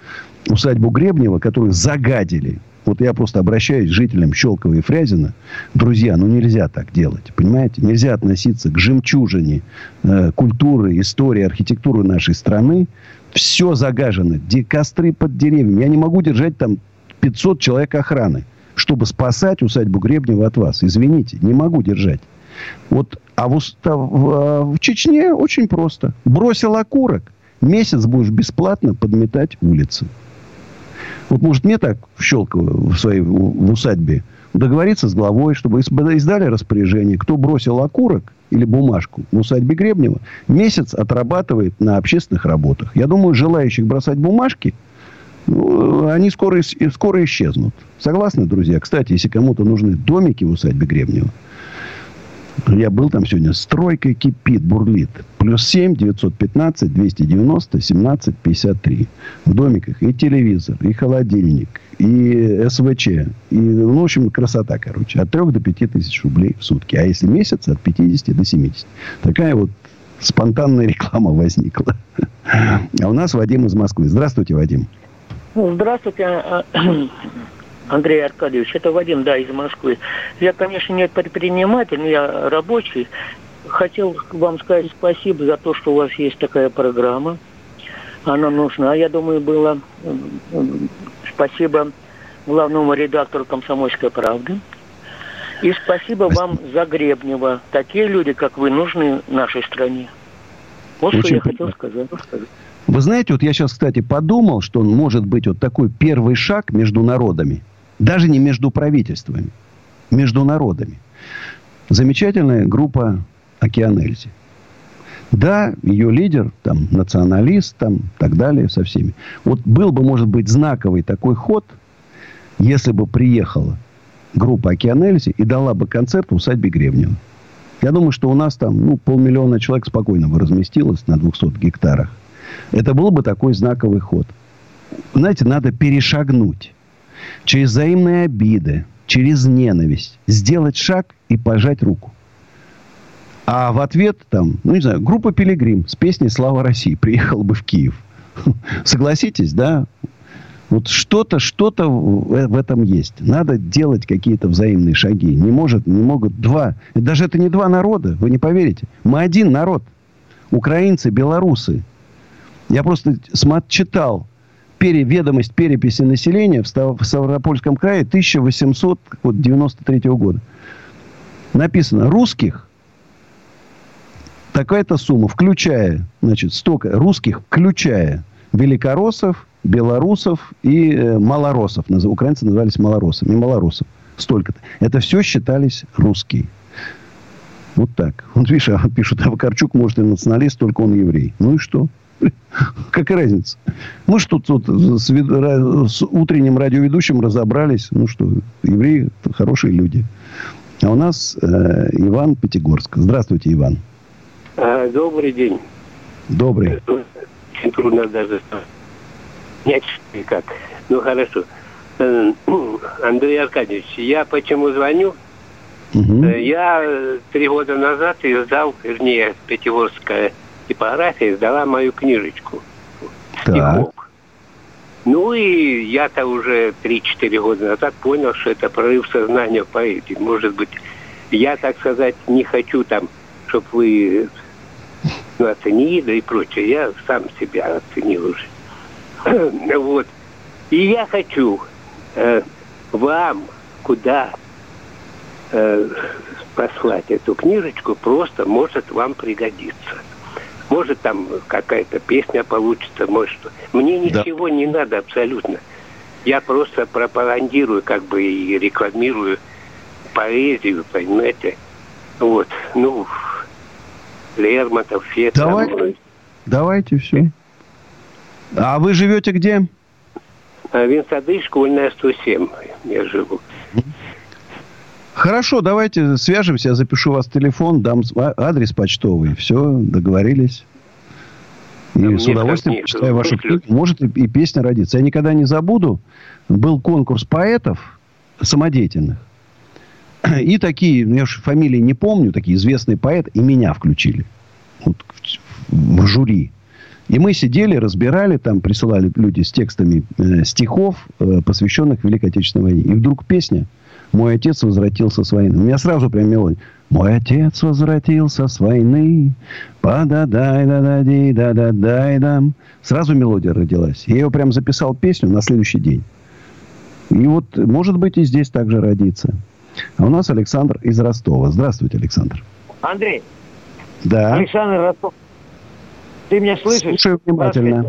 усадьбу Гребнева, которую загадили. Вот я просто обращаюсь к жителям Щелково и Фрязино. Друзья, ну нельзя так делать. Понимаете? Нельзя относиться к жемчужине э, культуры, истории, архитектуры нашей страны. Все загажено. Де- костры под деревьями. Я не могу держать там пятьсот человек охраны, чтобы спасать усадьбу Гребнева от вас. Извините, не могу держать. Вот, а в, в, в Чечне очень просто. Бросил окурок, месяц будешь бесплатно подметать улицы. Вот, может, мне так в Щелково, в своей в усадьбе, договориться с главой, чтобы издали распоряжение, кто бросил окурок или бумажку в усадьбе Гребнева, месяц отрабатывает на общественных работах. Я думаю, желающих бросать бумажки, ну, они скоро, скоро исчезнут. Согласны, друзья? Кстати, если кому-то нужны домики в усадьбе Гребнева, я был там сегодня. Стройка кипит, бурлит. Плюс семь девятьсот пятнадцать двести девяносто семнадцать пятьдесят три. В домиках и телевизор, и холодильник, и СВЧ. И, ну, в общем, красота, короче. От трех до пяти тысяч рублей в сутки. А если месяц, от пятидесяти до семидесяти. Такая вот спонтанная реклама возникла. А у нас Вадим из Москвы. Здравствуйте, Вадим. Здравствуйте, Андрей Аркадьевич. Это Вадим, да, из Москвы. Я, конечно, не предприниматель, но я рабочий. Хотел вам сказать спасибо за то, что у вас есть такая программа. Она нужна, я думаю, было. Спасибо главному редактору «Комсомольской правды». И спасибо вам за Гребнева. Такие люди, как вы, нужны нашей стране. Вот Очень что я приятно. хотел сказать. Вы знаете, вот я сейчас, кстати, подумал, что он может быть вот такой первый шаг между народами. Даже не между правительствами. Между народами. Замечательная группа «Океан Эльзи». Да, ее лидер, там, националист, там, так далее, со всеми. Вот был бы, может быть, знаковый такой ход, если бы приехала группа «Океан Эльзи» и дала бы концерт в усадьбе Гребнева. Я думаю, что у нас там, ну, полмиллиона человек спокойно бы разместилось на двухстах гектарах. Это был бы такой знаковый ход. Знаете, надо перешагнуть через взаимные обиды, через ненависть, сделать шаг и пожать руку. А в ответ, там, ну, не знаю, группа «Пилигрим» с песней «Слава России» приехала бы в Киев. Согласитесь, да? Вот что-то, что-то в этом есть. Надо делать какие-то взаимные шаги. Не может, не могут два. Даже это не два народа, вы не поверите. Мы один народ. Украинцы, белорусы. Я просто читал пере, ведомость переписи населения в Ставропольском крае тысяча восемьсот девяносто третьего года. Написано, русских такая-то сумма, включая, значит, столько русских, включая великороссов, белорусов и э, малороссов. Украинцы назывались малороссами. И малороссов. Столько-то. Это все считались русские. Вот так. Вот видишь, пишут, а Вакарчук, может, и националист, только он еврей. Ну и что? Какая разница? Мы же тут, тут с, с утренним радиоведущим разобрались. Ну что, евреи хорошие люди. А у нас э, Иван Пятигорск. Здравствуйте, Иван. Добрый день. Добрый. Очень трудно даже понять, как. Ну, хорошо. Андрей Аркадьевич, я почему звоню? Угу. Я три года назад издал, вернее, Пятигорская типография издала мою книжечку. Стихов. Ну, и я-то уже три-четыре года назад понял, что это прорыв сознания в поэзии. Может быть, я, так сказать, не хочу там, чтобы вы ну, оценили, да и прочее. Я сам себя оценил уже. Вот. И я хочу э, вам куда э, послать эту книжечку, просто может вам пригодиться. Может там какая-то песня получится, может что. Мне ничего да. не надо абсолютно. Я просто пропагандирую, как бы и рекламирую поэзию, понимаете. Вот. Ну, Лермонтов, Фет. Давайте, давайте все. А вы живете где? Винсады, школьная, сто семь. Я живу. Хорошо, давайте свяжемся. Я запишу вас телефон, дам адрес почтовый. Все, договорились. И да с удовольствием нет, читаю вашу книгу. Может и, и песня родится. Я никогда не забуду. Был конкурс поэтов самодеятельных. И такие, я уж фамилии не помню, такие известные поэты, и меня включили. Вот, в жюри. И мы сидели, разбирали, там присылали люди с текстами э, стихов, э, посвященных Великой Отечественной войне. И вдруг песня «Мой отец возвратился с войны». У меня сразу прям мелодия. «Мой отец возвратился с войны, па-да-дай, да-да-ди, да-да-дай-дам». Сразу мелодия родилась. Я ее прям записал песню на следующий день. И вот, может быть, и здесь также родится. А у нас Александр из Ростова. Здравствуйте, Александр. Андрей. Да. Александр Ростов. Ты меня слышишь? Слушаю внимательно.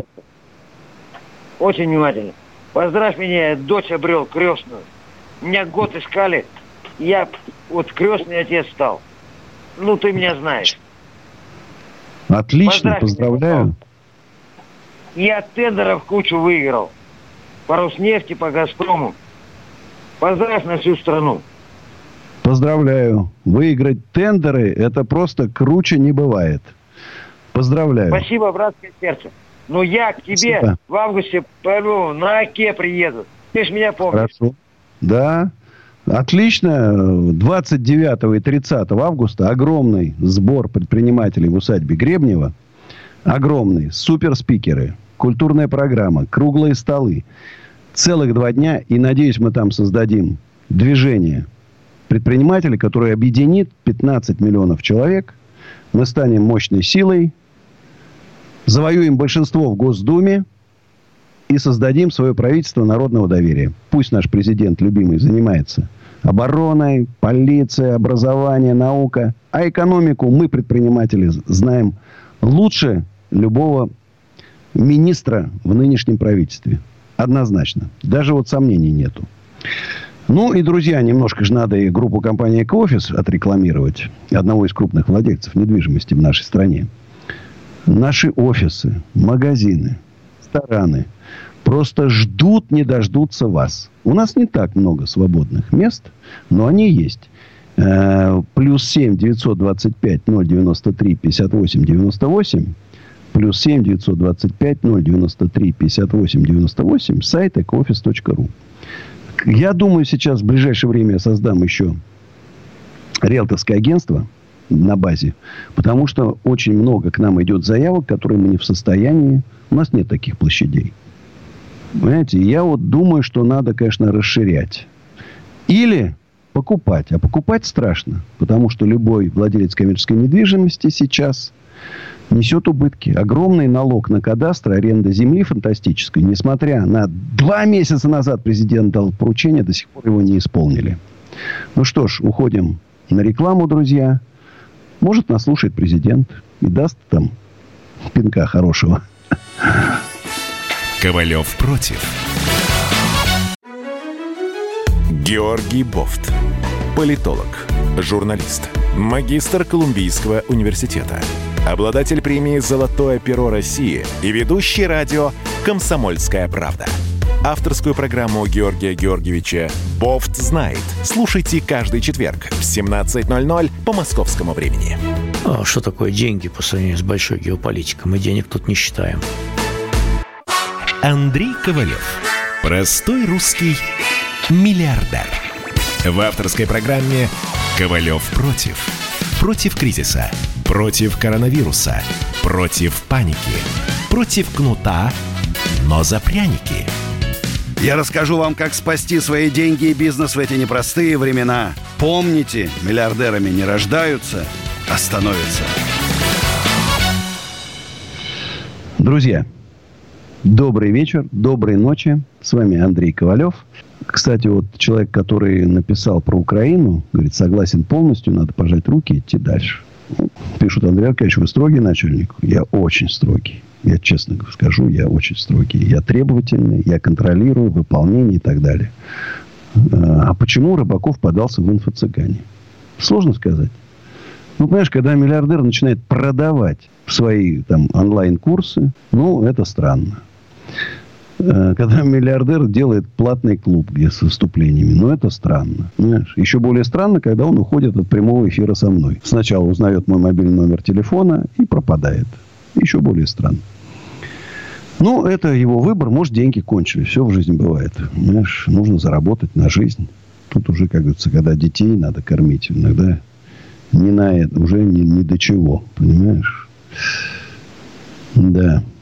Очень внимательно. Поздравь меня, дочь обрел крестную. Меня год искали. Я вот крестный отец стал. Ну, ты меня знаешь. Отлично, поздравь поздравляю. Меня. Я тендеров кучу выиграл. По Роснефти, по Газпрому. Поздравь на всю страну. Поздравляю. Выиграть тендеры, это просто круче не бывает. Поздравляю. Спасибо, братское сердце. Но я к тебе Спасибо. В августе пойду на Оке приеду. Ты ж меня помнишь. Хорошо. Да. Отлично. двадцать девятого и тридцатого августа огромный сбор предпринимателей в усадьбе Гребнева. Огромный. Суперспикеры. Культурная программа. Круглые столы. Целых два дня. И, надеюсь, мы там создадим движение предпринимателей, которое объединит пятнадцать миллионов человек. Мы станем мощной силой. Завоюем большинство в Госдуме. И создадим свое правительство народного доверия. Пусть наш президент любимый занимается обороной, полицией, образованием, наука. А экономику мы, предприниматели, знаем лучше любого министра в нынешнем правительстве. Однозначно. Даже вот сомнений нету. Ну и, друзья, немножко же надо и группу компании «Экоофис» отрекламировать. Одного из крупных владельцев недвижимости в нашей стране. Наши офисы, магазины, рестораны просто ждут, не дождутся вас. У нас не так много свободных мест, но они есть. Э, плюс семь девятьсот двадцать пять ноль девяносто три пятьдесят восемь девяносто восемь. Плюс семь девятьсот двадцать пять ноль девяносто три пятьдесят восемь девяносто восемь. Сайт экоофис точка ру. Я думаю, сейчас в ближайшее время я создам еще риэлторское агентство на базе. Потому что очень много к нам идет заявок, которые мы не в состоянии. У нас нет таких площадей. Понимаете, я вот думаю, что надо, конечно, расширять. Или покупать. А покупать страшно. Потому что любой владелец коммерческой недвижимости сейчас несет убытки. Огромный налог на кадастр, аренда земли фантастическая. Несмотря на два месяца назад президент дал поручение, до сих пор его не исполнили. Ну что ж, уходим на рекламу, друзья. Может, нас слушает президент и даст там пинка хорошего. Ковалев против. Георгий Бофт. Политолог, журналист, магистр Колумбийского университета, обладатель премии «Золотое перо России» и ведущий радио «Комсомольская правда». Авторскую программу Георгия Георгиевича «Бофт знает». Слушайте каждый четверг в семнадцать ноль ноль по московскому времени. А что такое деньги по сравнению с большой геополитикой? Мы денег тут не считаем. Андрей Ковалев. Простой русский миллиардер. В авторской программе «Ковалев против». Против кризиса. Против коронавируса. Против паники. Против кнута, но за пряники. Я расскажу вам, как спасти свои деньги и бизнес в эти непростые времена. Помните, миллиардерами не рождаются, а становятся. Друзья, добрый вечер, доброй ночи. С вами Андрей Ковалев. Кстати, вот человек, который написал про Украину, говорит, согласен полностью, надо пожать руки и идти дальше. Пишут: Андрей Аркадьевич, вы строгий начальник? Я очень строгий. Я честно скажу, я очень строгий. Я требовательный, я контролирую выполнение и так далее. А почему Рыбаков подался в инфо-цыгане? Сложно сказать. Ну, понимаешь, когда миллиардер начинает продавать свои там онлайн-курсы, ну, это странно. Когда миллиардер делает платный клуб, где с выступлениями, ну, это странно. Понимаешь? Еще более странно, когда он уходит от прямого эфира со мной. Сначала узнает мой мобильный номер телефона и пропадает. Еще более странно. Ну, это его выбор. Может, деньги кончились. Все в жизни бывает. Понимаешь, нужно заработать на жизнь. Тут уже, как говорится, когда детей надо кормить, иногда не на это, уже не, не до чего. Понимаешь? Да.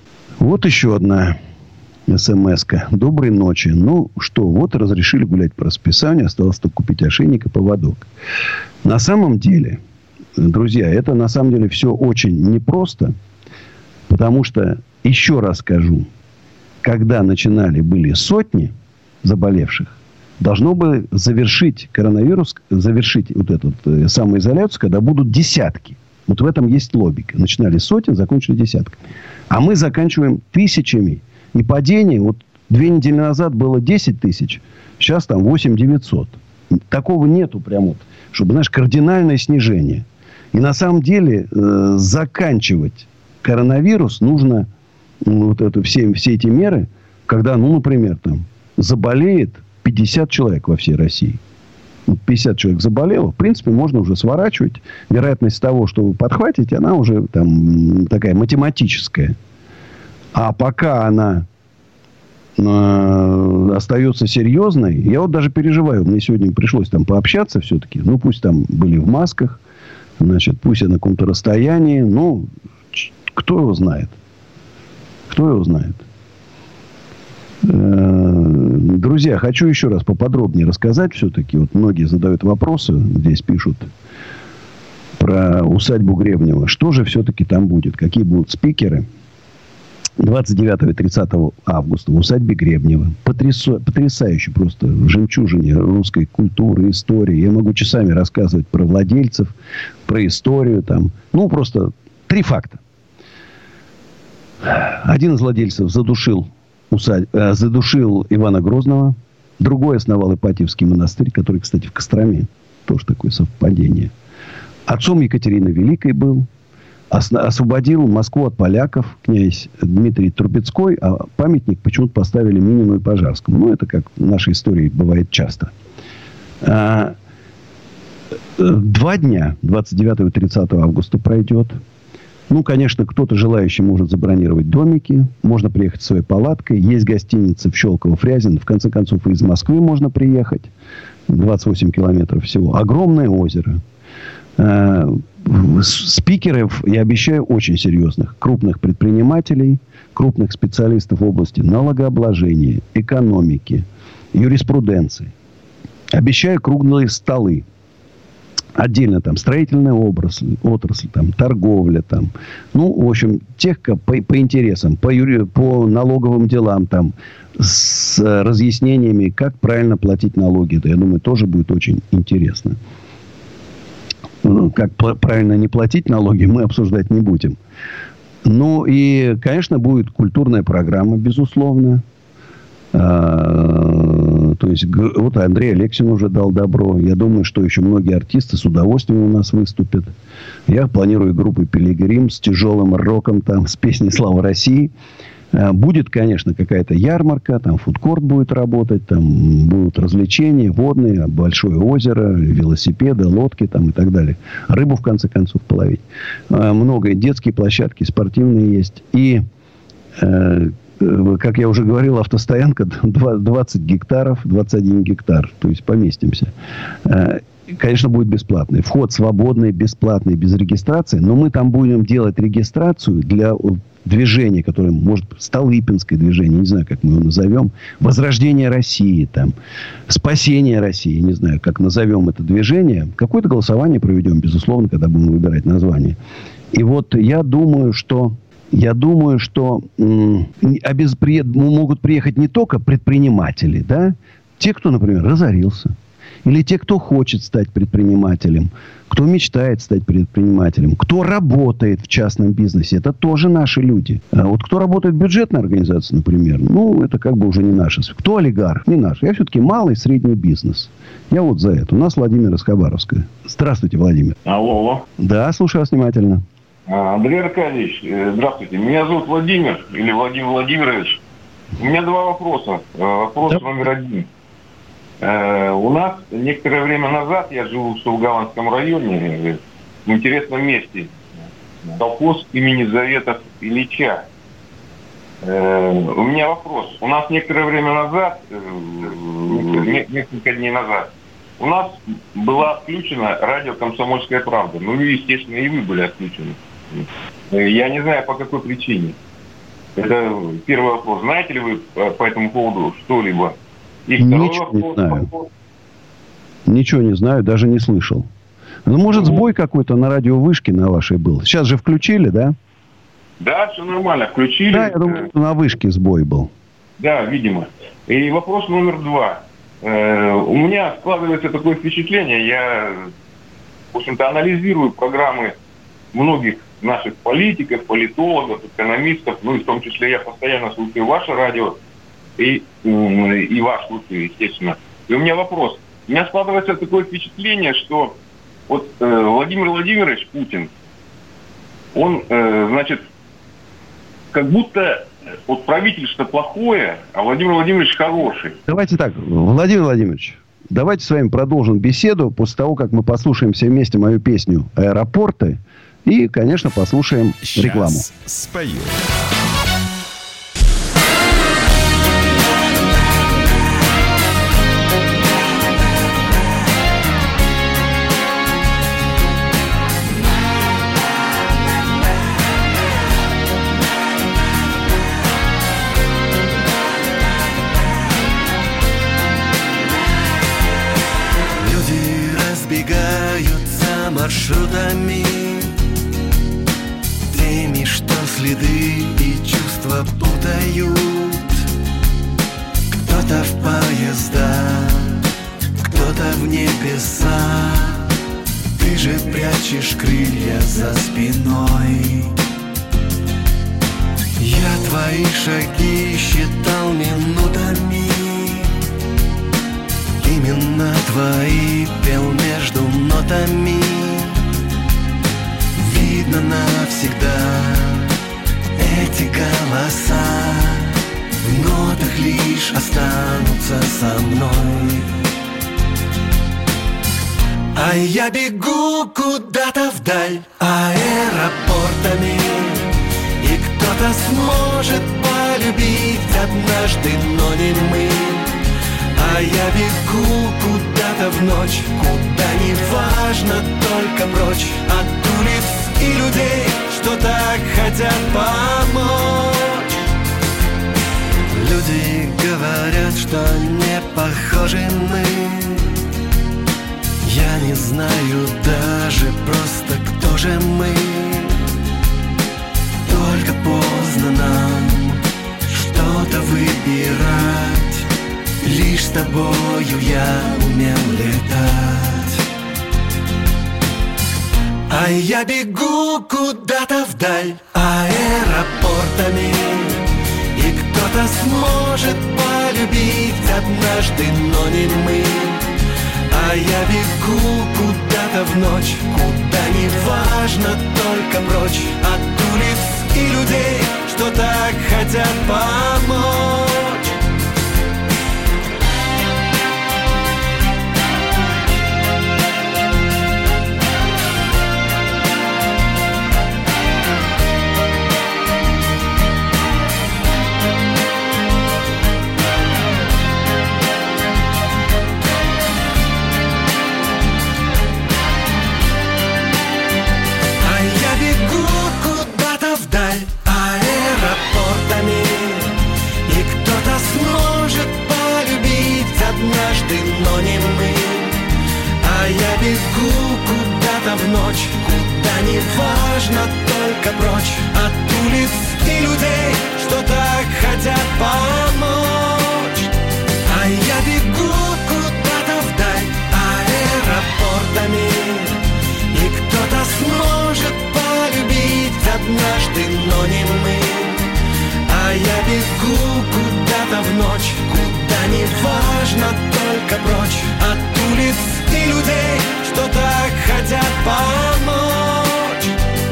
Вот еще одна смс-ка. Доброй ночи. Ну что, вот разрешили гулять по расписанию. Осталось только купить ошейник и поводок. На самом деле, друзья, это на самом деле все очень непросто. Потому что, еще раз скажу, когда начинали были сотни заболевших, должно бы завершить коронавирус, завершить вот эту э, самоизоляцию, когда будут десятки. Вот в этом есть логика. Начинали сотен, закончили десятками. А мы заканчиваем тысячами. И падение, вот две недели назад было десять тысяч, сейчас там восемь девятьсот. Такого нету прям вот, чтобы, знаешь, кардинальное снижение. И на самом деле э, заканчивать коронавирус нужно, ну, вот это, все, все эти меры, когда, ну, например, там заболеет пятьдесят человек во всей России. Вот пятьдесят человек заболело, в принципе, можно уже сворачивать. Вероятность того, что вы подхватите, она уже там такая математическая. А пока она э, остается серьезной, я вот даже переживаю. Мне сегодня пришлось там пообщаться все-таки. Ну, пусть там были в масках, значит, пусть я на каком-то расстоянии. Ну, кто его знает? Кто его знает? Друзья, хочу еще раз поподробнее рассказать все-таки. Вот многие задают вопросы, здесь пишут про усадьбу Гребнева. Что же все-таки там будет? Какие будут спикеры? двадцать девятого и тридцатого августа в усадьбе Гребнева. Потрясо... Потрясающе просто в жемчужине русской культуры, истории. Я могу часами рассказывать про владельцев, про историю. Там. Ну, просто три факта. Один из владельцев задушил Усадь, э, задушил Ивана Грозного. Другой основал Ипатьевский монастырь, который, кстати, в Костроме. Тоже такое совпадение. Отцом Екатерины Великой был. Ос- освободил Москву от поляков князь Дмитрий Трубецкой. А памятник почему-то поставили Минину и Пожарскому. Ну, это как в нашей истории бывает часто. А, два дня, двадцать девятого и тридцатого августа пройдет. Ну, конечно, кто-то желающий может забронировать домики. Можно приехать своей палаткой. Есть гостиницы в Щелково-Фрязино. В конце концов, и из Москвы можно приехать. двадцать восемь километров всего. Огромное озеро. Спикеров, я обещаю, очень серьезных. Крупных предпринимателей, крупных специалистов в области налогообложения, экономики, юриспруденции. Обещаю круглые столы. Отдельно там строительная отрасль, отрасль там, торговля, там, ну, в общем, тех по, по интересам, по, юри, по налоговым делам, там, с разъяснениями, как правильно платить налоги. Это, я думаю, тоже будет очень интересно. Как правильно не платить налоги, мы обсуждать не будем. Ну, и, конечно, будет культурная программа, безусловно. То есть, вот Андрей Алексин уже дал добро. Я думаю, что еще многие артисты с удовольствием у нас выступят. Я планирую группу «Пилигрим» с тяжелым роком, там, с песней «Слава России». Будет, конечно, какая-то ярмарка, там фудкорт будет работать, там будут развлечения водные, большое озеро, велосипеды, лодки там и так далее. Рыбу, в конце концов, половить. Много детские площадки, спортивные есть. И как я уже говорил, автостоянка двадцать гектаров, двадцать один гектар. То есть поместимся. Конечно, будет бесплатный. Вход свободный, бесплатный, без регистрации. Но мы там будем делать регистрацию для движения, которое может Столыпинское движение, не знаю, как мы его назовем. Возрождение России, там, спасение России, не знаю, как назовем это движение. Какое-то голосование проведем, безусловно, когда будем выбирать название. И вот я думаю, что Я думаю, что м- обез... при... могут приехать не только предприниматели, да, те, кто, например, разорился, или те, кто хочет стать предпринимателем, кто мечтает стать предпринимателем, кто работает в частном бизнесе, это тоже наши люди. А вот кто работает в бюджетной организации, например, ну, это как бы уже не наше. Кто олигарх? Не наш. Я все-таки малый, средний бизнес. Я вот за это. У нас Владимир из Хабаровска. Здравствуйте, Владимимир. Алло, алло. Да, слушаю вас внимательно. Андрей Аркадьевич, здравствуйте. Меня зовут Владимир, или Владимир Владимирович. У меня два вопроса. Вопрос да. номер один. У нас некоторое время назад, я живу в Сулгаванском районе, в интересном месте, колхоз имени Завета Ильича. У меня вопрос. У нас некоторое время назад, несколько дней назад, у нас была отключена радио «Комсомольская правда». Ну, естественно, и вы были отключены. Я не знаю, по какой причине. Это первый вопрос. Знаете ли вы по этому поводу что-либо? И второй Ничего вопрос. не знаю. Ничего не знаю, даже не слышал. Ну, может, сбой какой-то на радиовышке на вашей был? Сейчас же включили, да? Да, все нормально, включили. Да, я думаю, что на вышке сбой был. Да, видимо. И вопрос номер два. Э, у меня складывается такое впечатление, я, в общем-то, анализирую программы многих наших политиков, политологов, экономистов, ну и в том числе я постоянно слушаю ваше радио и, и ваш слушаю, естественно. И у меня вопрос. У меня складывается такое впечатление, что вот э, Владимир Владимирович Путин, он, э, значит, как будто вот правительство плохое, а Владимир Владимирович хороший. Давайте так, Владимир Владимирович, давайте с вами продолжим беседу после того, как мы послушаем все вместе мою песню «Аэропорты». И, конечно, послушаем Сейчас рекламу. Спою. Люди разбегаются маршрутами, теми, что следы и чувства путают. Кто-то в поезда, кто-то в небеса. Ты же прячешь крылья за спиной. Я твои шаги считал минутами, именно твои пел между нотами. Видно навсегда эти голоса в нотах лишь останутся со мной. А я бегу куда-то вдаль аэропортами, и кто-то сможет полюбить однажды, но не мы. А я бегу куда-то в ночь, куда не важно, только прочь от улиц и людей, что так хотят помочь. Люди говорят, что не похожи мы. Я не знаю даже просто, кто же мы. Только поздно нам что-то выбирать. Лишь с тобою я умел летать. А я бегу куда-то вдаль аэропортами, и кто-то сможет полюбить однажды, но не мы. А я бегу куда-то в ночь, куда не важно, только прочь от улиц и людей, что так хотят помочь. Но не мы. А я бегу куда-то в ночь, куда не важно, только прочь от улиц и людей, что так хотят помочь. А я бегу куда-то вдаль аэропортами, и кто-то сможет полюбить однажды, но не мы. А я бегу куда-то в ночь, куда не важно, только прочь от улиц и людей, что так хотят помочь.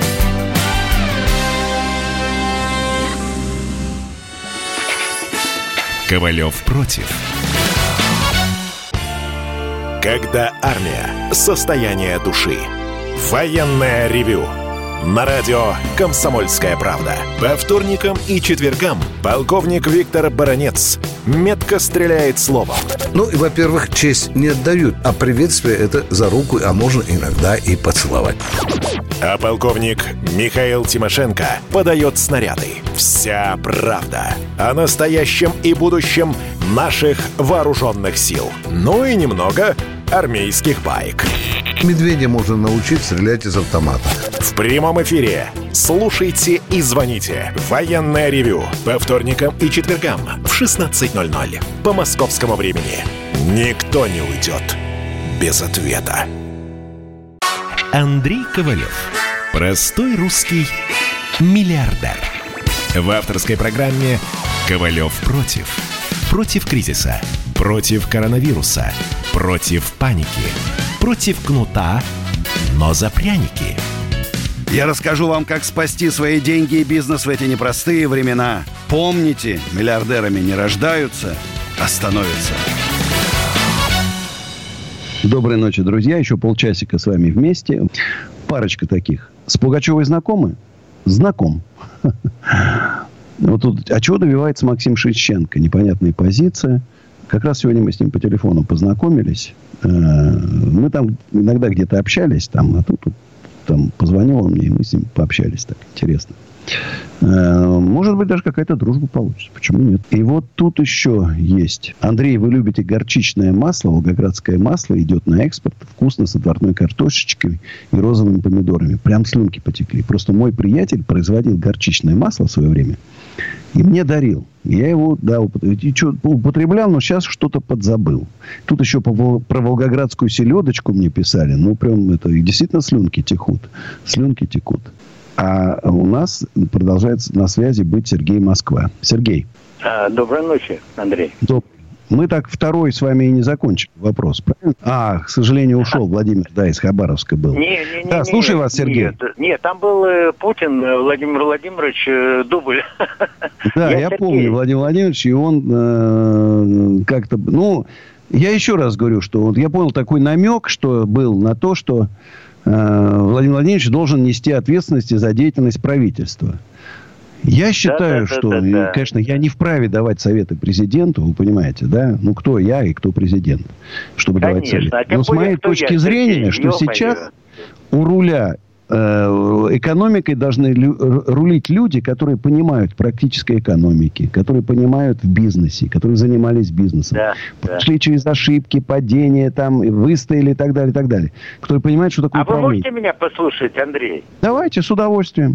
Ковалев против. Когда армия. Состояние души. Военное ревю на радио «Комсомольская правда». По вторникам и четвергам полковник Виктор Баранец метко стреляет словом. Ну, и, во-первых, честь не отдают, а приветствие — это за руку, а можно иногда и поцеловать. А полковник Михаил Тимошенко подает снаряды. Вся правда о настоящем и будущем наших вооруженных сил. Ну и немного армейских баек. Медведя можно научить стрелять из автомата. В прямом эфире слушайте и звоните. Военное ревю по вторникам и четвергам в шестнадцать ноль ноль по московскому времени. Никто не уйдет без ответа. Андрей Ковалев. Простой русский миллиардер. В авторской программе «Ковалев против». Против кризиса, против коронавируса, против паники, против кнута, но за пряники. Я расскажу вам, как спасти свои деньги и бизнес в эти непростые времена. Помните, миллиардерами не рождаются, а становятся. Доброй ночи, друзья. Еще полчасика с вами вместе. Парочка таких. С Пугачевой знакомы? Знаком. Вот тут, а чего добивается Максим Шевченко? Непонятная позиция. Как раз сегодня мы с ним по телефону познакомились. Мы там иногда где-то общались, там, а тут там позвонил он мне, и мы с ним пообщались. Так интересно. Может быть, даже какая-то дружба получится. Почему нет? И вот тут еще есть. Андрей, вы любите горчичное масло. Волгоградское масло идет на экспорт. Вкусно, с отварной картошечкой и розовыми помидорами. Прям слюнки потекли. Просто мой приятель производил горчичное масло в свое время. И мне дарил. Я его, да, употреблял, но сейчас что-то подзабыл. Тут еще по, про волгоградскую селедочку мне писали. Ну, прям это действительно слюнки текут. Слюнки текут. А у нас продолжает на связи быть Сергей Москва. Сергей. А, доброй ночи, Андрей. Добрый. Мы так второй с вами и не закончили вопрос, правильно? А, к сожалению, ушел Владимир, да, из Хабаровска был. Не, не, не, да, слушаю не, вас, Сергей. Нет, нет, там был э, Путин, Владимир Владимирович, э, дубль. Да, я, я помню Владимир Владимирович, и он э, как-то... Ну, я еще раз говорю, что вот я понял такой намек, что был на то, что э, Владимир Владимирович должен нести ответственность за деятельность правительства. Я считаю, да, да, что, да, да, да. конечно, я не вправе давать советы президенту, вы понимаете, да? Ну, кто я и кто президент, чтобы конечно, давать советы. А но с моей точки зрения, я, что сейчас у руля э, экономикой должны лю, рулить люди, которые понимают практической экономики, которые понимают в бизнесе, которые занимались бизнесом, да, прошли да. через ошибки, падения, там, выстояли и так далее, и так далее. Которые понимают, что такое а управление. А вы можете меня послушать, Андрей? Давайте, с удовольствием.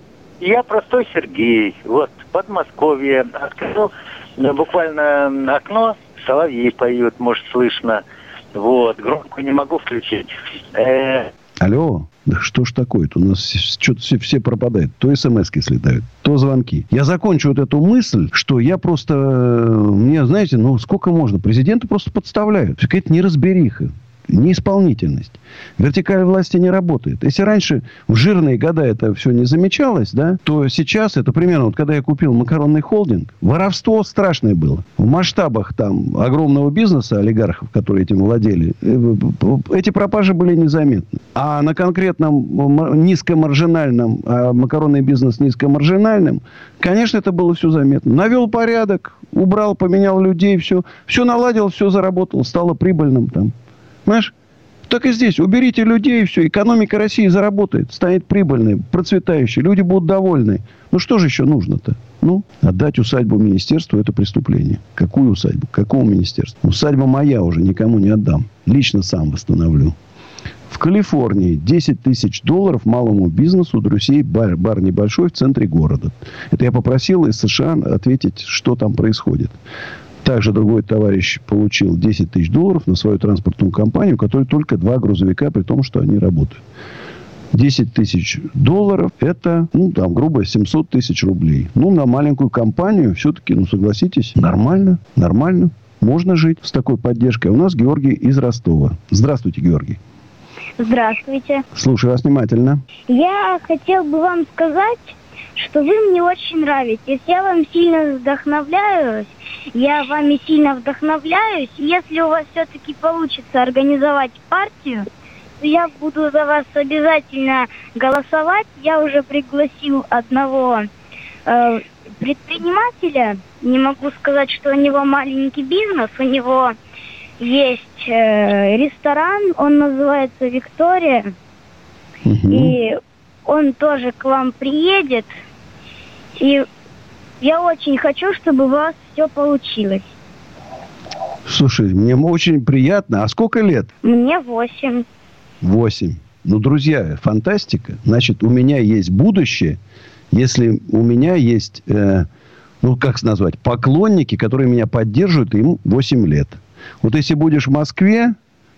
Я простой Сергей, вот, Подмосковье, открыл ну, буквально окно, соловьи поют, может, слышно, вот, громко не могу включить. Э... Алло, да что ж такое-то, у нас что-то все, все пропадает, то смс-ки слетают, то звонки. Я закончу вот эту мысль, что я просто, мне, знаете, ну, сколько можно, президента просто подставляют, какая-то неразбериха. Неисполнительность. Вертикаль власти не работает. Если раньше в жирные года это все не замечалось, да, то сейчас это примерно, вот когда я купил макаронный холдинг, воровство страшное было. В масштабах там огромного бизнеса олигархов, которые этим владели, эти пропажи были незаметны. А на конкретном низкомаржинальном, а макаронный бизнес низкомаржинальным, конечно, это было все заметно. Навел порядок, убрал, поменял людей, все, все наладил, все заработал, стало прибыльным там. Понимаешь? Так и здесь. Уберите людей, и все. Экономика России заработает. Станет прибыльной, процветающей. Люди будут довольны. Ну, что же еще нужно-то? Ну, отдать усадьбу министерству – это преступление. Какую усадьбу? Какому министерству? Усадьба моя уже, никому не отдам. Лично сам восстановлю. В Калифорнии десять тысяч долларов малому бизнесу, друзей, бар, бар небольшой в центре города. Это я попросил из США ответить, что там происходит. Также другой товарищ получил десять тысяч долларов на свою транспортную компанию, у которой только два грузовика, при том, что они работают. десять тысяч долларов – это, ну, там, грубо, семьсот тысяч рублей. Ну, на маленькую компанию все-таки, ну, согласитесь, нормально, нормально. Можно жить с такой поддержкой. У нас Георгий из Ростова. Здравствуйте, Георгий. Здравствуйте. Слушаю вас внимательно. Я хотел бы вам сказать, что вы мне очень нравитесь. Я вам сильно вдохновляюсь. Я вами сильно вдохновляюсь. Если у вас все-таки получится организовать партию, что я буду за вас обязательно голосовать. Я уже пригласил одного э, предпринимателя. Не могу сказать, что у него маленький бизнес. У него есть э, ресторан, он называется «Виктория». Угу. И он тоже к вам приедет. И я очень хочу, чтобы у вас все получилось. Слушай, мне очень приятно. А сколько лет? Мне восемь. Восемь. Ну, друзья, фантастика. Значит, у меня есть будущее, если у меня есть, э, ну, как назвать, поклонники, которые меня поддерживают, им восемь лет. Вот если будешь в Москве,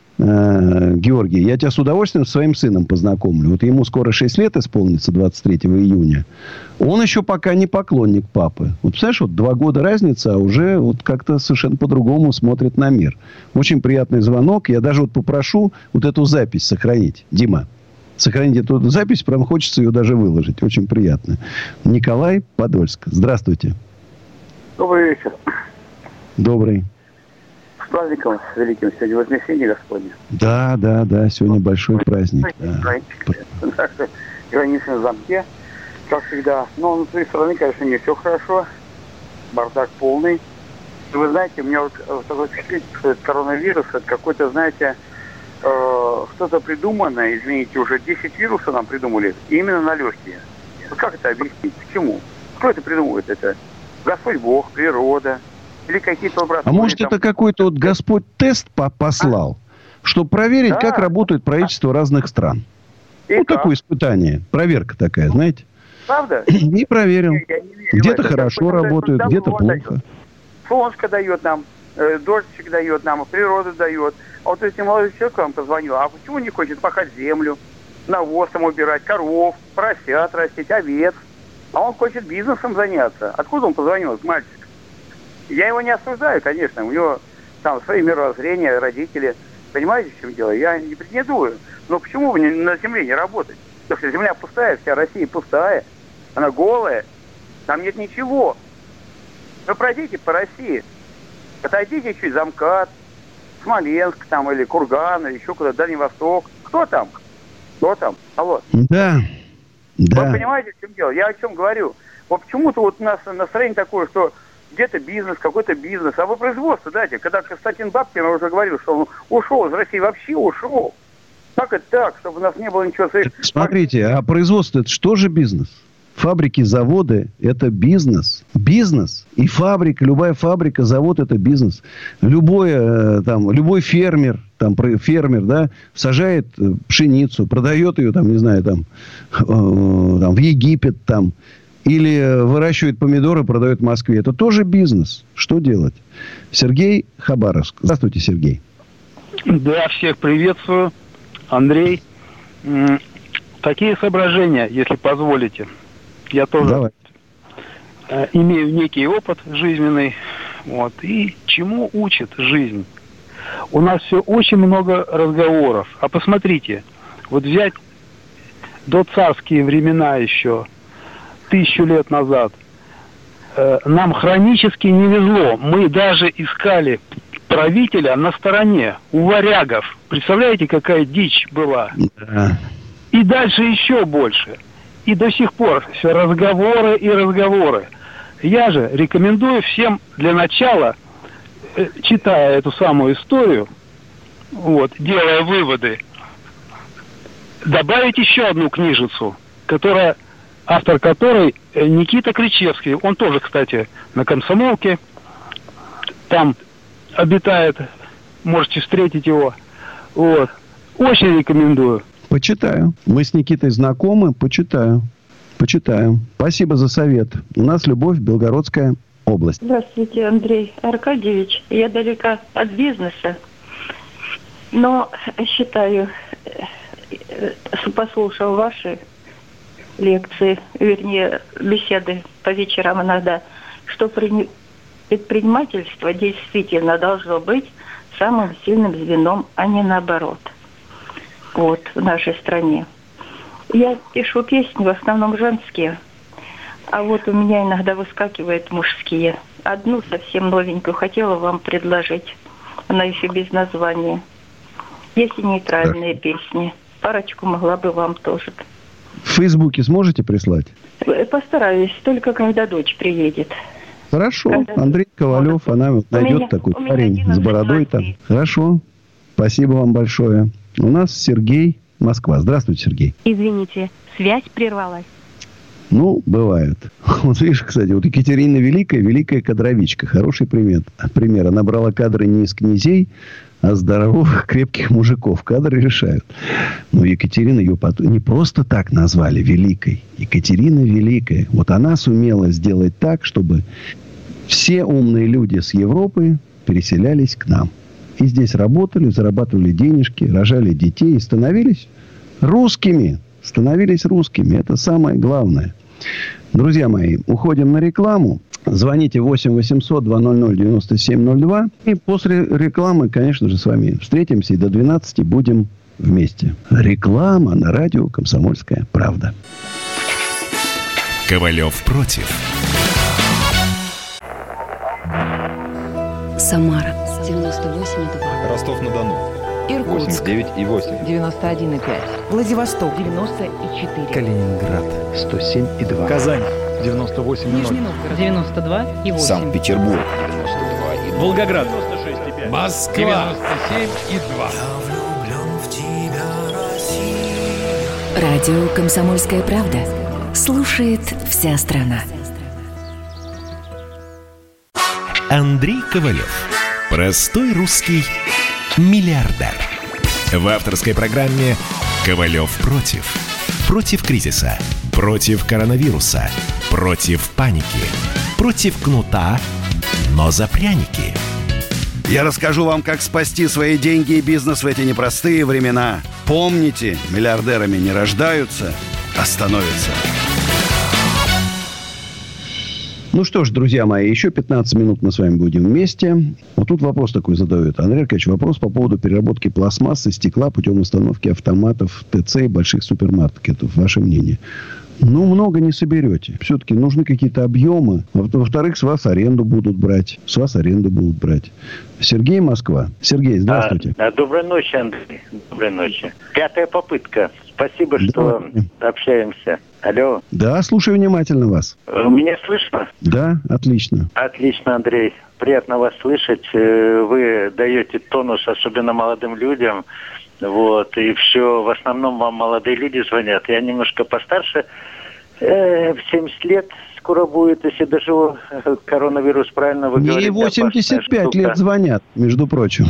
э, Георгий, я тебя с удовольствием с своим сыном познакомлю. Вот ему скоро шесть лет исполнится, двадцать третьего июня. Он еще пока не поклонник папы. Вот, представляешь, вот два года разница, а уже вот как-то совершенно по-другому смотрит на мир. Очень приятный звонок. Я даже вот попрошу вот эту запись сохранить. Дима, сохраните эту запись, прям хочется ее даже выложить. Очень приятно. Николай, Подольск. Здравствуйте. Добрый вечер. Добрый. С праздником, с великим, сегодня Вознесение Господне. Да, да, да, сегодня большой праздник. Да. Границы на замке, как всегда. Но внутри страны, конечно, не все хорошо. Бардак полный. И вы знаете, у меня вот, вот такое впечатление, что это коронавирус, это какой-то, знаете, э, что-то придуманное, извините, уже десять вирусов нам придумали, именно на легкие. Вот как это объяснить? Почему? Кто это придумывает это? Господь Бог, природа? Или какие-то лаборатории? А может, там... это какой-то вот Господь тест послал, а? чтобы проверить, да. как работает правительство разных стран? И ну, как? Такое испытание. Проверка такая, знаете? Правда? И проверил. Где-то хорошо работают, где-то плохо. Солнышко дает нам, э, дождичек дает нам, природа дает. А вот если молодой человек вам позвонил, а почему не хочет пахать землю, навоз там убирать, коров, поросят растить, овец? А он хочет бизнесом заняться. Откуда он позвонил, этот мальчик? Я его не осуждаю, конечно. У него там свои мировоззрения, родители. Понимаете, в чем дело? Я не претендую. Но почему вы на земле не работаете? Потому что земля пустая, вся Россия пустая. Она голая. Там нет ничего. Вы пройдите по России. Отойдите чуть за МКАД, Смоленск там, или Курган, или еще куда-то, Дальний Восток. Кто там? Кто там? Алло. Да. Да. Вы понимаете, в чем дело? Я о чем говорю? Вот почему-то вот у нас настроение такое, что где-то бизнес, какой-то бизнес. А вы производство дайте. Когда Константин Бабкин уже говорил, что он ушел из России, вообще ушел. Как это так, чтобы у нас не было ничего... Смотрите, а производство это что же бизнес? Фабрики, заводы – это бизнес. Бизнес. И фабрика, любая фабрика, завод – это бизнес. Любой, там, любой фермер, там, фермер, да, сажает пшеницу, продает ее, там, не знаю, там, э, там, в Египет, там, или выращивает помидоры, продает в Москве. Это тоже бизнес. Что делать? Сергей, Хабаровск. Здравствуйте, Сергей. Да, всех приветствую. Андрей. Такие соображения, если позволите. Я тоже Давай. имею некий опыт жизненный. Вот, и чему учит жизнь? У нас все очень много разговоров. А посмотрите, вот взять до царские времена еще, тысячу лет назад, э, нам хронически не везло. Мы даже искали правителя на стороне у варягов. Представляете, какая дичь была? Да. И дальше еще больше. И до сих пор все разговоры и разговоры. Я же рекомендую всем для начала, э, читая эту самую историю, вот, делая выводы, добавить еще одну книжицу, которая, автор которой Никита Кричевский. Он тоже, кстати, на Комсомолке. Там обитает. Можете встретить его. Вот. Очень рекомендую. Почитаю. Мы с Никитой знакомы. Почитаю. Почитаю. Спасибо за совет. У нас Любовь, Белгородская область. Здравствуйте, Андрей Аркадьевич. Я далека от бизнеса, но считаю, послушав ваши лекции, вернее, беседы по вечерам иногда, что предпринимательство действительно должно быть самым сильным звеном, а не наоборот. Вот, в нашей стране. Я пишу песни, в основном женские, а вот у меня иногда выскакивают мужские. Одну совсем новенькую хотела вам предложить. Она еще без названия. Есть и нейтральные да. песни. Парочку могла бы вам тоже. В Фейсбуке сможете прислать? Постараюсь, только когда дочь приедет. Хорошо. Когда... Андрей Ковалев, она вот найдет меня, такой парень с бородой там. Хорошо. Спасибо вам большое. У нас Сергей, Москва. Здравствуйте, Сергей. Извините, связь прервалась. Ну, бывает. Вот видишь, кстати, вот Екатерина Великая, великая кадровичка. Хороший пример. Пример. Она брала кадры не из князей, а здоровых, крепких мужиков. Кадры решают. Но Екатерина ее потом не просто так назвали великой. Екатерина Великая. Вот она сумела сделать так, чтобы все умные люди с Европы переселялись к нам. И здесь работали, зарабатывали денежки, рожали детей и становились русскими. Становились русскими. Это самое главное. Друзья мои, уходим на рекламу. Звоните восемь восемьсот два ноль ноль девяносто семь ноль два. И после рекламы, конечно же, с вами встретимся. И до двенадцати будем вместе. Реклама на радио «Комсомольская правда». Ковалев против. Самара девяносто восемь и два. Ростов-на-Дону Иркутск восемьдесят девять и восемь. девяносто один и пять. Владивосток девяносто и четыре. Калининград сто семь и два. Казань девяносто восемь и ноль. Нижний Новгород девяносто два и восемь. Санкт-Петербург девяносто два и ноль. Волгоград девяносто шесть и пять. Москва девяносто семь и два. Радио «Комсомольская правда». Слушает вся страна. Андрей Ковалев. Простой русский миллиардер. В авторской программе «Ковалев против». Против кризиса, против коронавируса, против паники, против кнута, но за пряники. Я расскажу вам, как спасти свои деньги и бизнес в эти непростые времена. Помните, миллиардерами не рождаются, а становятся. Ну что ж, друзья мои, еще пятнадцать минут мы с вами будем вместе. Вот тут вопрос такой задают. Андрей Аркадьевич, вопрос по поводу переработки пластмассы, стекла путем установки автоматов ТЦ и больших супермаркетов. Ваше мнение? Ну, много не соберете. Все-таки нужны какие-то объемы. Во-вторых, с вас аренду будут брать. С вас аренду будут брать. Сергей, Москва. Сергей, здравствуйте. А, доброй ночи, Андрей. Доброй ночи. Пятая попытка. Спасибо, да. что общаемся. Алло. Да, слушаю внимательно вас. Меня слышно? Да, отлично. Отлично, Андрей. Приятно вас слышать. Вы даете тонус, особенно молодым людям. Вот, и все, в основном вам молодые люди звонят. Я немножко постарше, э, в семьдесят лет скоро будет, если доживу, коронавирус, правильно вы говорите. Мне восемьдесят пять лет звонят, между прочим.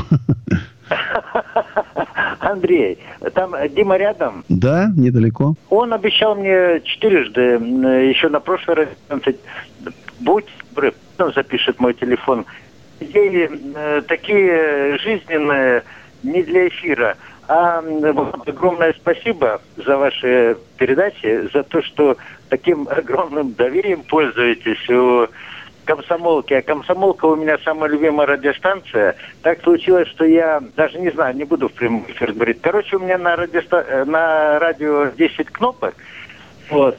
Андрей, там Дима рядом? Да, недалеко. Он обещал мне четырежды, еще на прошлый раз, будь добры, он запишет мой телефон. Идеи э, такие жизненные, не для эфира. А огромное спасибо за ваши передачи, за то, что таким огромным доверием пользуетесь у комсомолки. А комсомолка у меня самая любимая радиостанция. Так случилось, что я даже не знаю, не буду в прямом эфире говорить. Короче, у меня на, радиоста... на радио десять кнопок. Вот.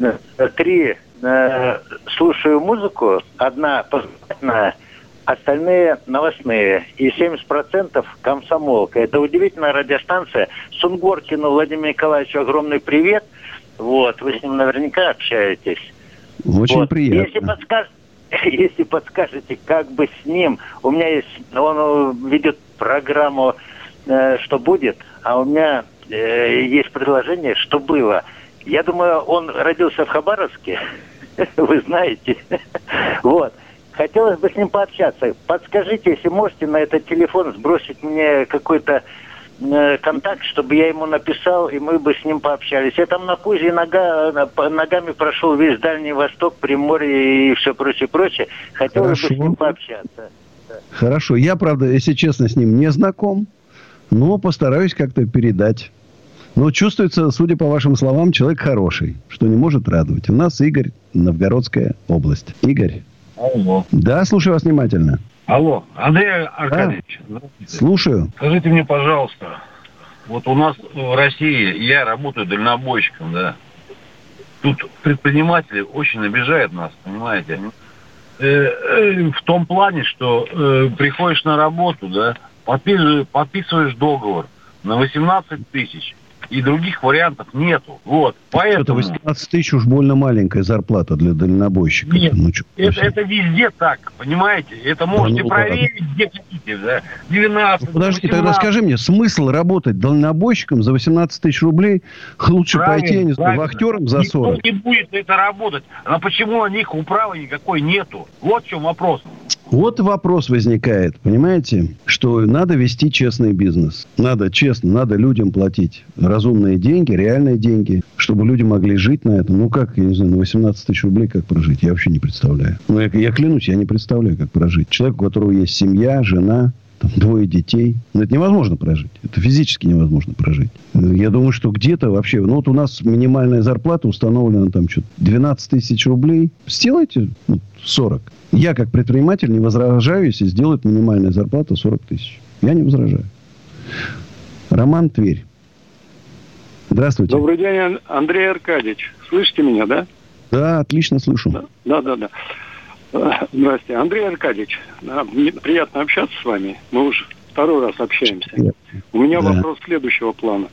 Три э, слушаю музыку, одна познавательная, остальные новостные. И семьдесят процентов комсомолка. Это удивительная радиостанция. Сунгоркину Владимиру Николаевичу огромный привет. Вот. Вы с ним наверняка общаетесь. Очень вот. Приятно. Если, подскаж... Если подскажете, как бы с ним... У меня есть... Он ведет программу э, «Что будет?», а у меня э, есть предложение «Что было?». Я думаю, он родился в Хабаровске. Вы знаете. Вот. Хотелось бы с ним пообщаться. Подскажите, если можете, на этот телефон сбросить мне какой-то э, контакт, чтобы я ему написал, и мы бы с ним пообщались. Я там на пузе нога, ногами прошел весь Дальний Восток, Приморье и все прочее, прочее. Хотелось Хорошо. бы с ним пообщаться. Хорошо. Я, правда, если честно, с ним не знаком, но постараюсь как-то передать. Но чувствуется, судя по вашим словам, человек хороший, что не может радовать. У нас Игорь, Новгородская область. Игорь. Алло. Да, слушаю вас внимательно. Алло, Андрей Аркадьевич. Да. Слушаю. Скажите мне, пожалуйста, вот у нас в России, я работаю дальнобойщиком, да. Тут предприниматели очень обижают нас, понимаете. Э, э, в том плане, что э, приходишь на работу, да, подписываешь, подписываешь договор, на восемнадцать тысяч. И других вариантов нету. Вот, поэтому... восемнадцать тысяч уж больно маленькая зарплата для дальнобойщика. Нет, ну, это, это везде так, понимаете? Это можете да, ну, проверить, ладно. Где хотите, да? двенадцать, ну, подожди, восемнадцать. Тогда скажи мне, смысл работать дальнобойщиком за восемнадцать тысяч рублей? Лучше правильно, пойти, я не знаю, вахтером за сорок. Никто не будет это работать. А почему у них управы никакой нету? Вот в чем вопрос. Вот вопрос возникает, понимаете, что надо вести честный бизнес. Надо честно, надо людям платить разумные деньги, реальные деньги, чтобы люди могли жить на этом. Ну, как, я не знаю, на восемнадцать тысяч рублей как прожить? Я вообще не представляю. Ну, я, я клянусь, я не представляю, как прожить. Человек, у которого есть семья, жена, там, двое детей. Ну, это невозможно прожить. Это физически невозможно прожить. Я думаю, что где-то вообще... Ну, вот у нас минимальная зарплата установлена там что-то двенадцать тысяч рублей. Сделайте ну, сорок. Я, как предприниматель, не возражаю, если сделать минимальная зарплата сорок тысяч. Я не возражаю. Роман, Тверь. Здравствуйте. Добрый день, Андрей Аркадьевич. Слышите меня, да? Да, отлично слышу. Да, да, да. Здравствуйте, Андрей Аркадьевич. Мне приятно общаться с вами. Мы уже второй раз общаемся. Приятно. У меня да. вопрос следующего плана.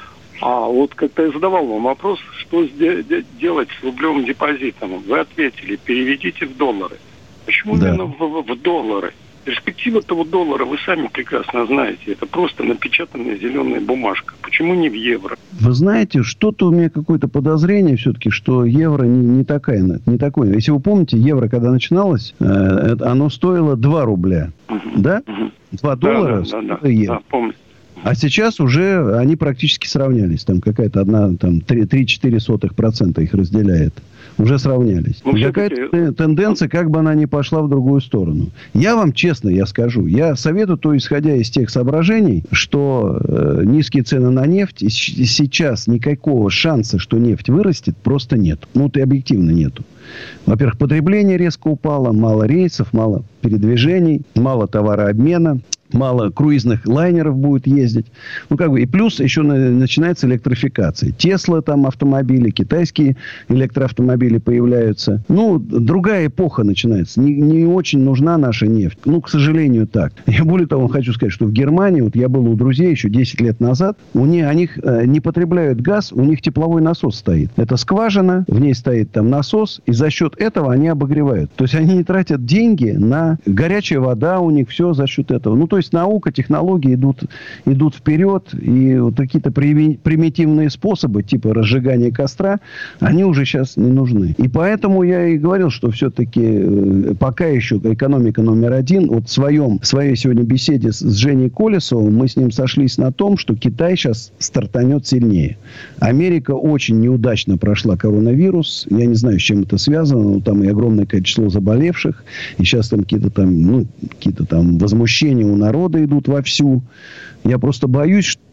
А вот как-то я задавал вам вопрос, что делать с рублевым депозитом. Вы ответили, переведите в доллары. Почему да. именно в, в, в доллары? Перспектива того доллара вы сами прекрасно знаете. Это просто напечатанная зеленая бумажка. Почему не в евро? Вы знаете, что-то у меня какое-то подозрение все-таки, что евро не, не, такая, не такое. Если вы помните, евро, когда начиналось, э, оно стоило два рубля. Угу. Да? Угу. два доллара да, да, да, евро. Да, помню. А сейчас уже они практически сравнялись. Там какая-то одна, там, три-четыре сотых процента их разделяет. Уже сравнялись. Ну, какая-то тенденция, как бы она ни пошла в другую сторону. Я вам честно, я скажу, я советую, то исходя из тех соображений, что э, низкие цены на нефть, и сейчас никакого шанса, что нефть вырастет, просто нет. Ну, вот и объективно нету. Во-первых, потребление резко упало, мало рейсов, мало передвижений, мало товарообмена. Мало круизных лайнеров будет ездить. Ну, как бы, и плюс еще на, начинается электрификация. Тесла там автомобили, китайские электроавтомобили появляются. Ну, другая эпоха начинается. Не, не очень нужна наша нефть. Ну, к сожалению, так. Я более того хочу сказать, что в Германии, вот я был у друзей еще десять лет назад, у них, они э, не потребляют газ, у них тепловой насос стоит. Это скважина, в ней стоит там насос, и за счет этого они обогревают. То есть, они не тратят деньги на горячая вода у них, все за счет этого. Ну, то есть, наука, технологии идут, идут вперед, и вот какие-то примитивные способы, типа разжигания костра, они уже сейчас не нужны. И поэтому я и говорил, что все-таки пока еще экономика номер один. Вот в, своем, в своей сегодня беседе с Женей Колесовым мы с ним сошлись на том, что Китай сейчас стартанет сильнее. Америка очень неудачно прошла коронавирус. Я не знаю, с чем это связано, но там и огромное количество заболевших. И сейчас там какие-то там, ну, какие-то там возмущения у народа идут вовсю. Я просто боюсь, что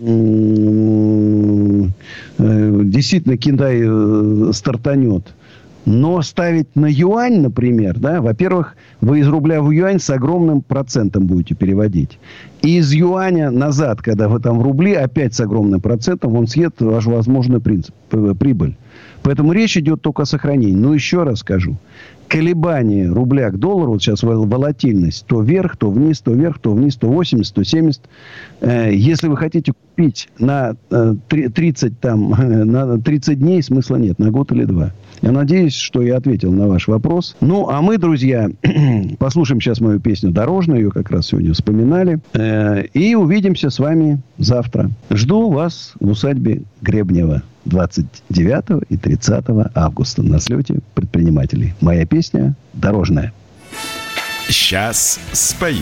действительно Китай стартанет. Но ставить на юань, например, да, во-первых, вы из рубля в юань с огромным процентом будете переводить. И из юаня назад, когда вы там в рубли, опять с огромным процентом, он съест ваш возможный принцип, прибыль. Поэтому речь идет только о сохранении. Но еще раз скажу. Колебания рубля к доллару, вот сейчас волатильность, то вверх, то вниз, то вверх, то вниз, то восемьдесят, то семьдесят. Если вы хотите купить на тридцать, там, на тридцать дней, смысла нет, на год или два. Я надеюсь, что я ответил на ваш вопрос. Ну, а мы, друзья, послушаем сейчас мою песню «Дорожную», ее как раз сегодня вспоминали, и увидимся с вами завтра. Жду вас в усадьбе Гребнева двадцать девятого и тридцатого августа на слете предпринимателей. Моя песня «Дорожная». Сейчас спою.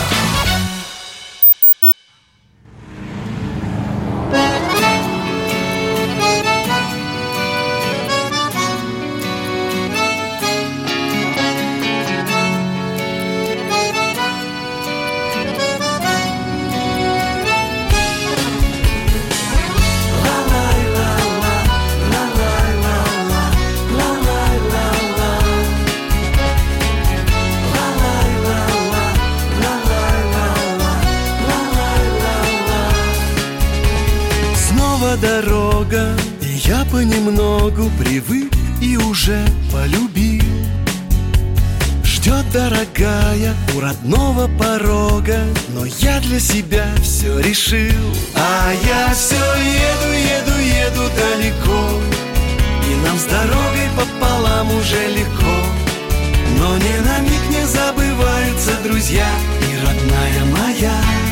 Дорога, и я понемногу привык и уже полюбил. Ждет дорогая, у родного порога, но я для себя все решил. А я все еду, еду, еду далеко, и нам с дорогой пополам уже легко. Но ни на миг не забываются друзья и родная моя.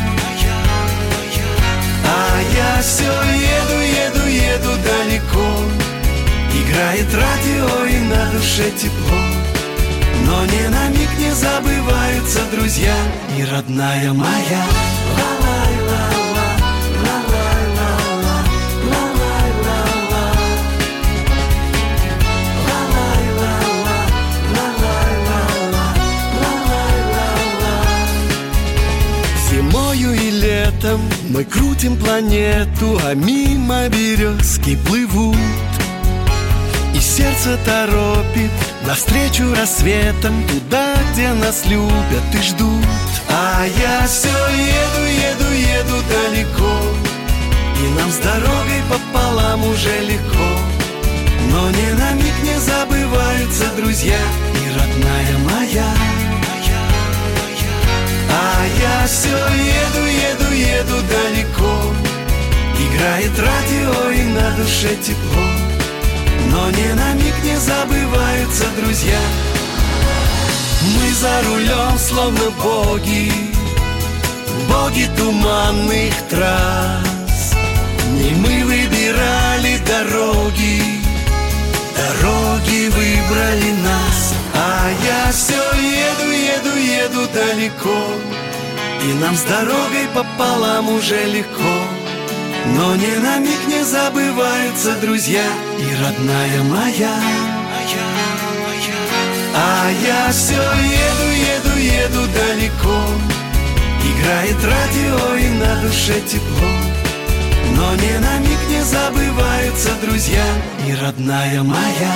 А я все еду, еду, еду далеко, играет радио и на душе тепло. Но ни на миг не забываются друзья и родная моя. Зимою и летом мы крутим планету, а мимо березки плывут. И сердце торопит навстречу рассветам, туда, где нас любят и ждут. А я все еду, еду, еду далеко, и нам с дорогой пополам уже легко. Но ни на миг не забываются друзья и родная моя. А я все еду, еду, еду далеко, играет радио и на душе тепло. Но ни на миг не забываются друзья. Мы за рулем словно боги, боги туманных трасс. Не мы выбирали дороги, дороги выбрали нас. А я все еду, еду, еду далеко, и нам с дорогой пополам уже легко. Но ни на миг не забываются друзья и родная моя. А я все еду, еду, еду далеко, играет радио и на душе тепло. Но ни на миг не забываются друзья и родная моя.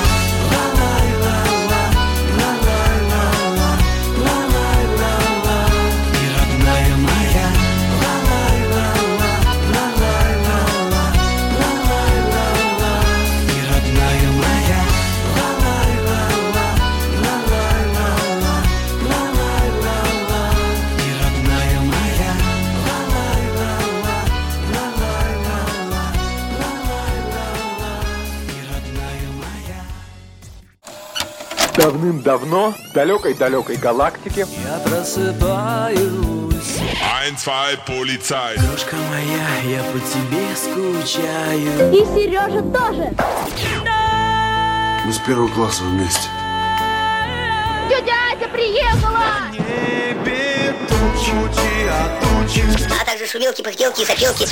Давным-давно в далекой-далекой галактике я просыпаюсь. Ein, zwei, полицай. Дружка моя, я по тебе скучаю. И Сережа тоже. Мы с первого класса вместе. Тетя Ася приехала! Небе тучи, а тучи. А также шумелки, пыхтелки и сопелки.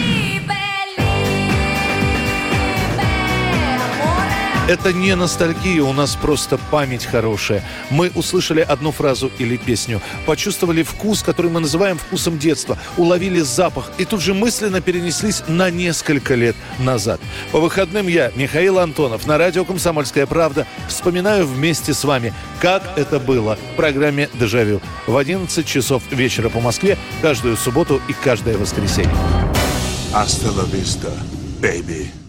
Это не ностальгия, у нас просто память хорошая. Мы услышали одну фразу или песню, почувствовали вкус, который мы называем вкусом детства, уловили запах и тут же мысленно перенеслись на несколько лет назад. По выходным я, Михаил Антонов, на радио «Комсомольская правда» вспоминаю вместе с вами, как это было в программе «Дежавю» в одиннадцать часов вечера по Москве каждую субботу и каждое воскресенье. Hasta la vista, baby.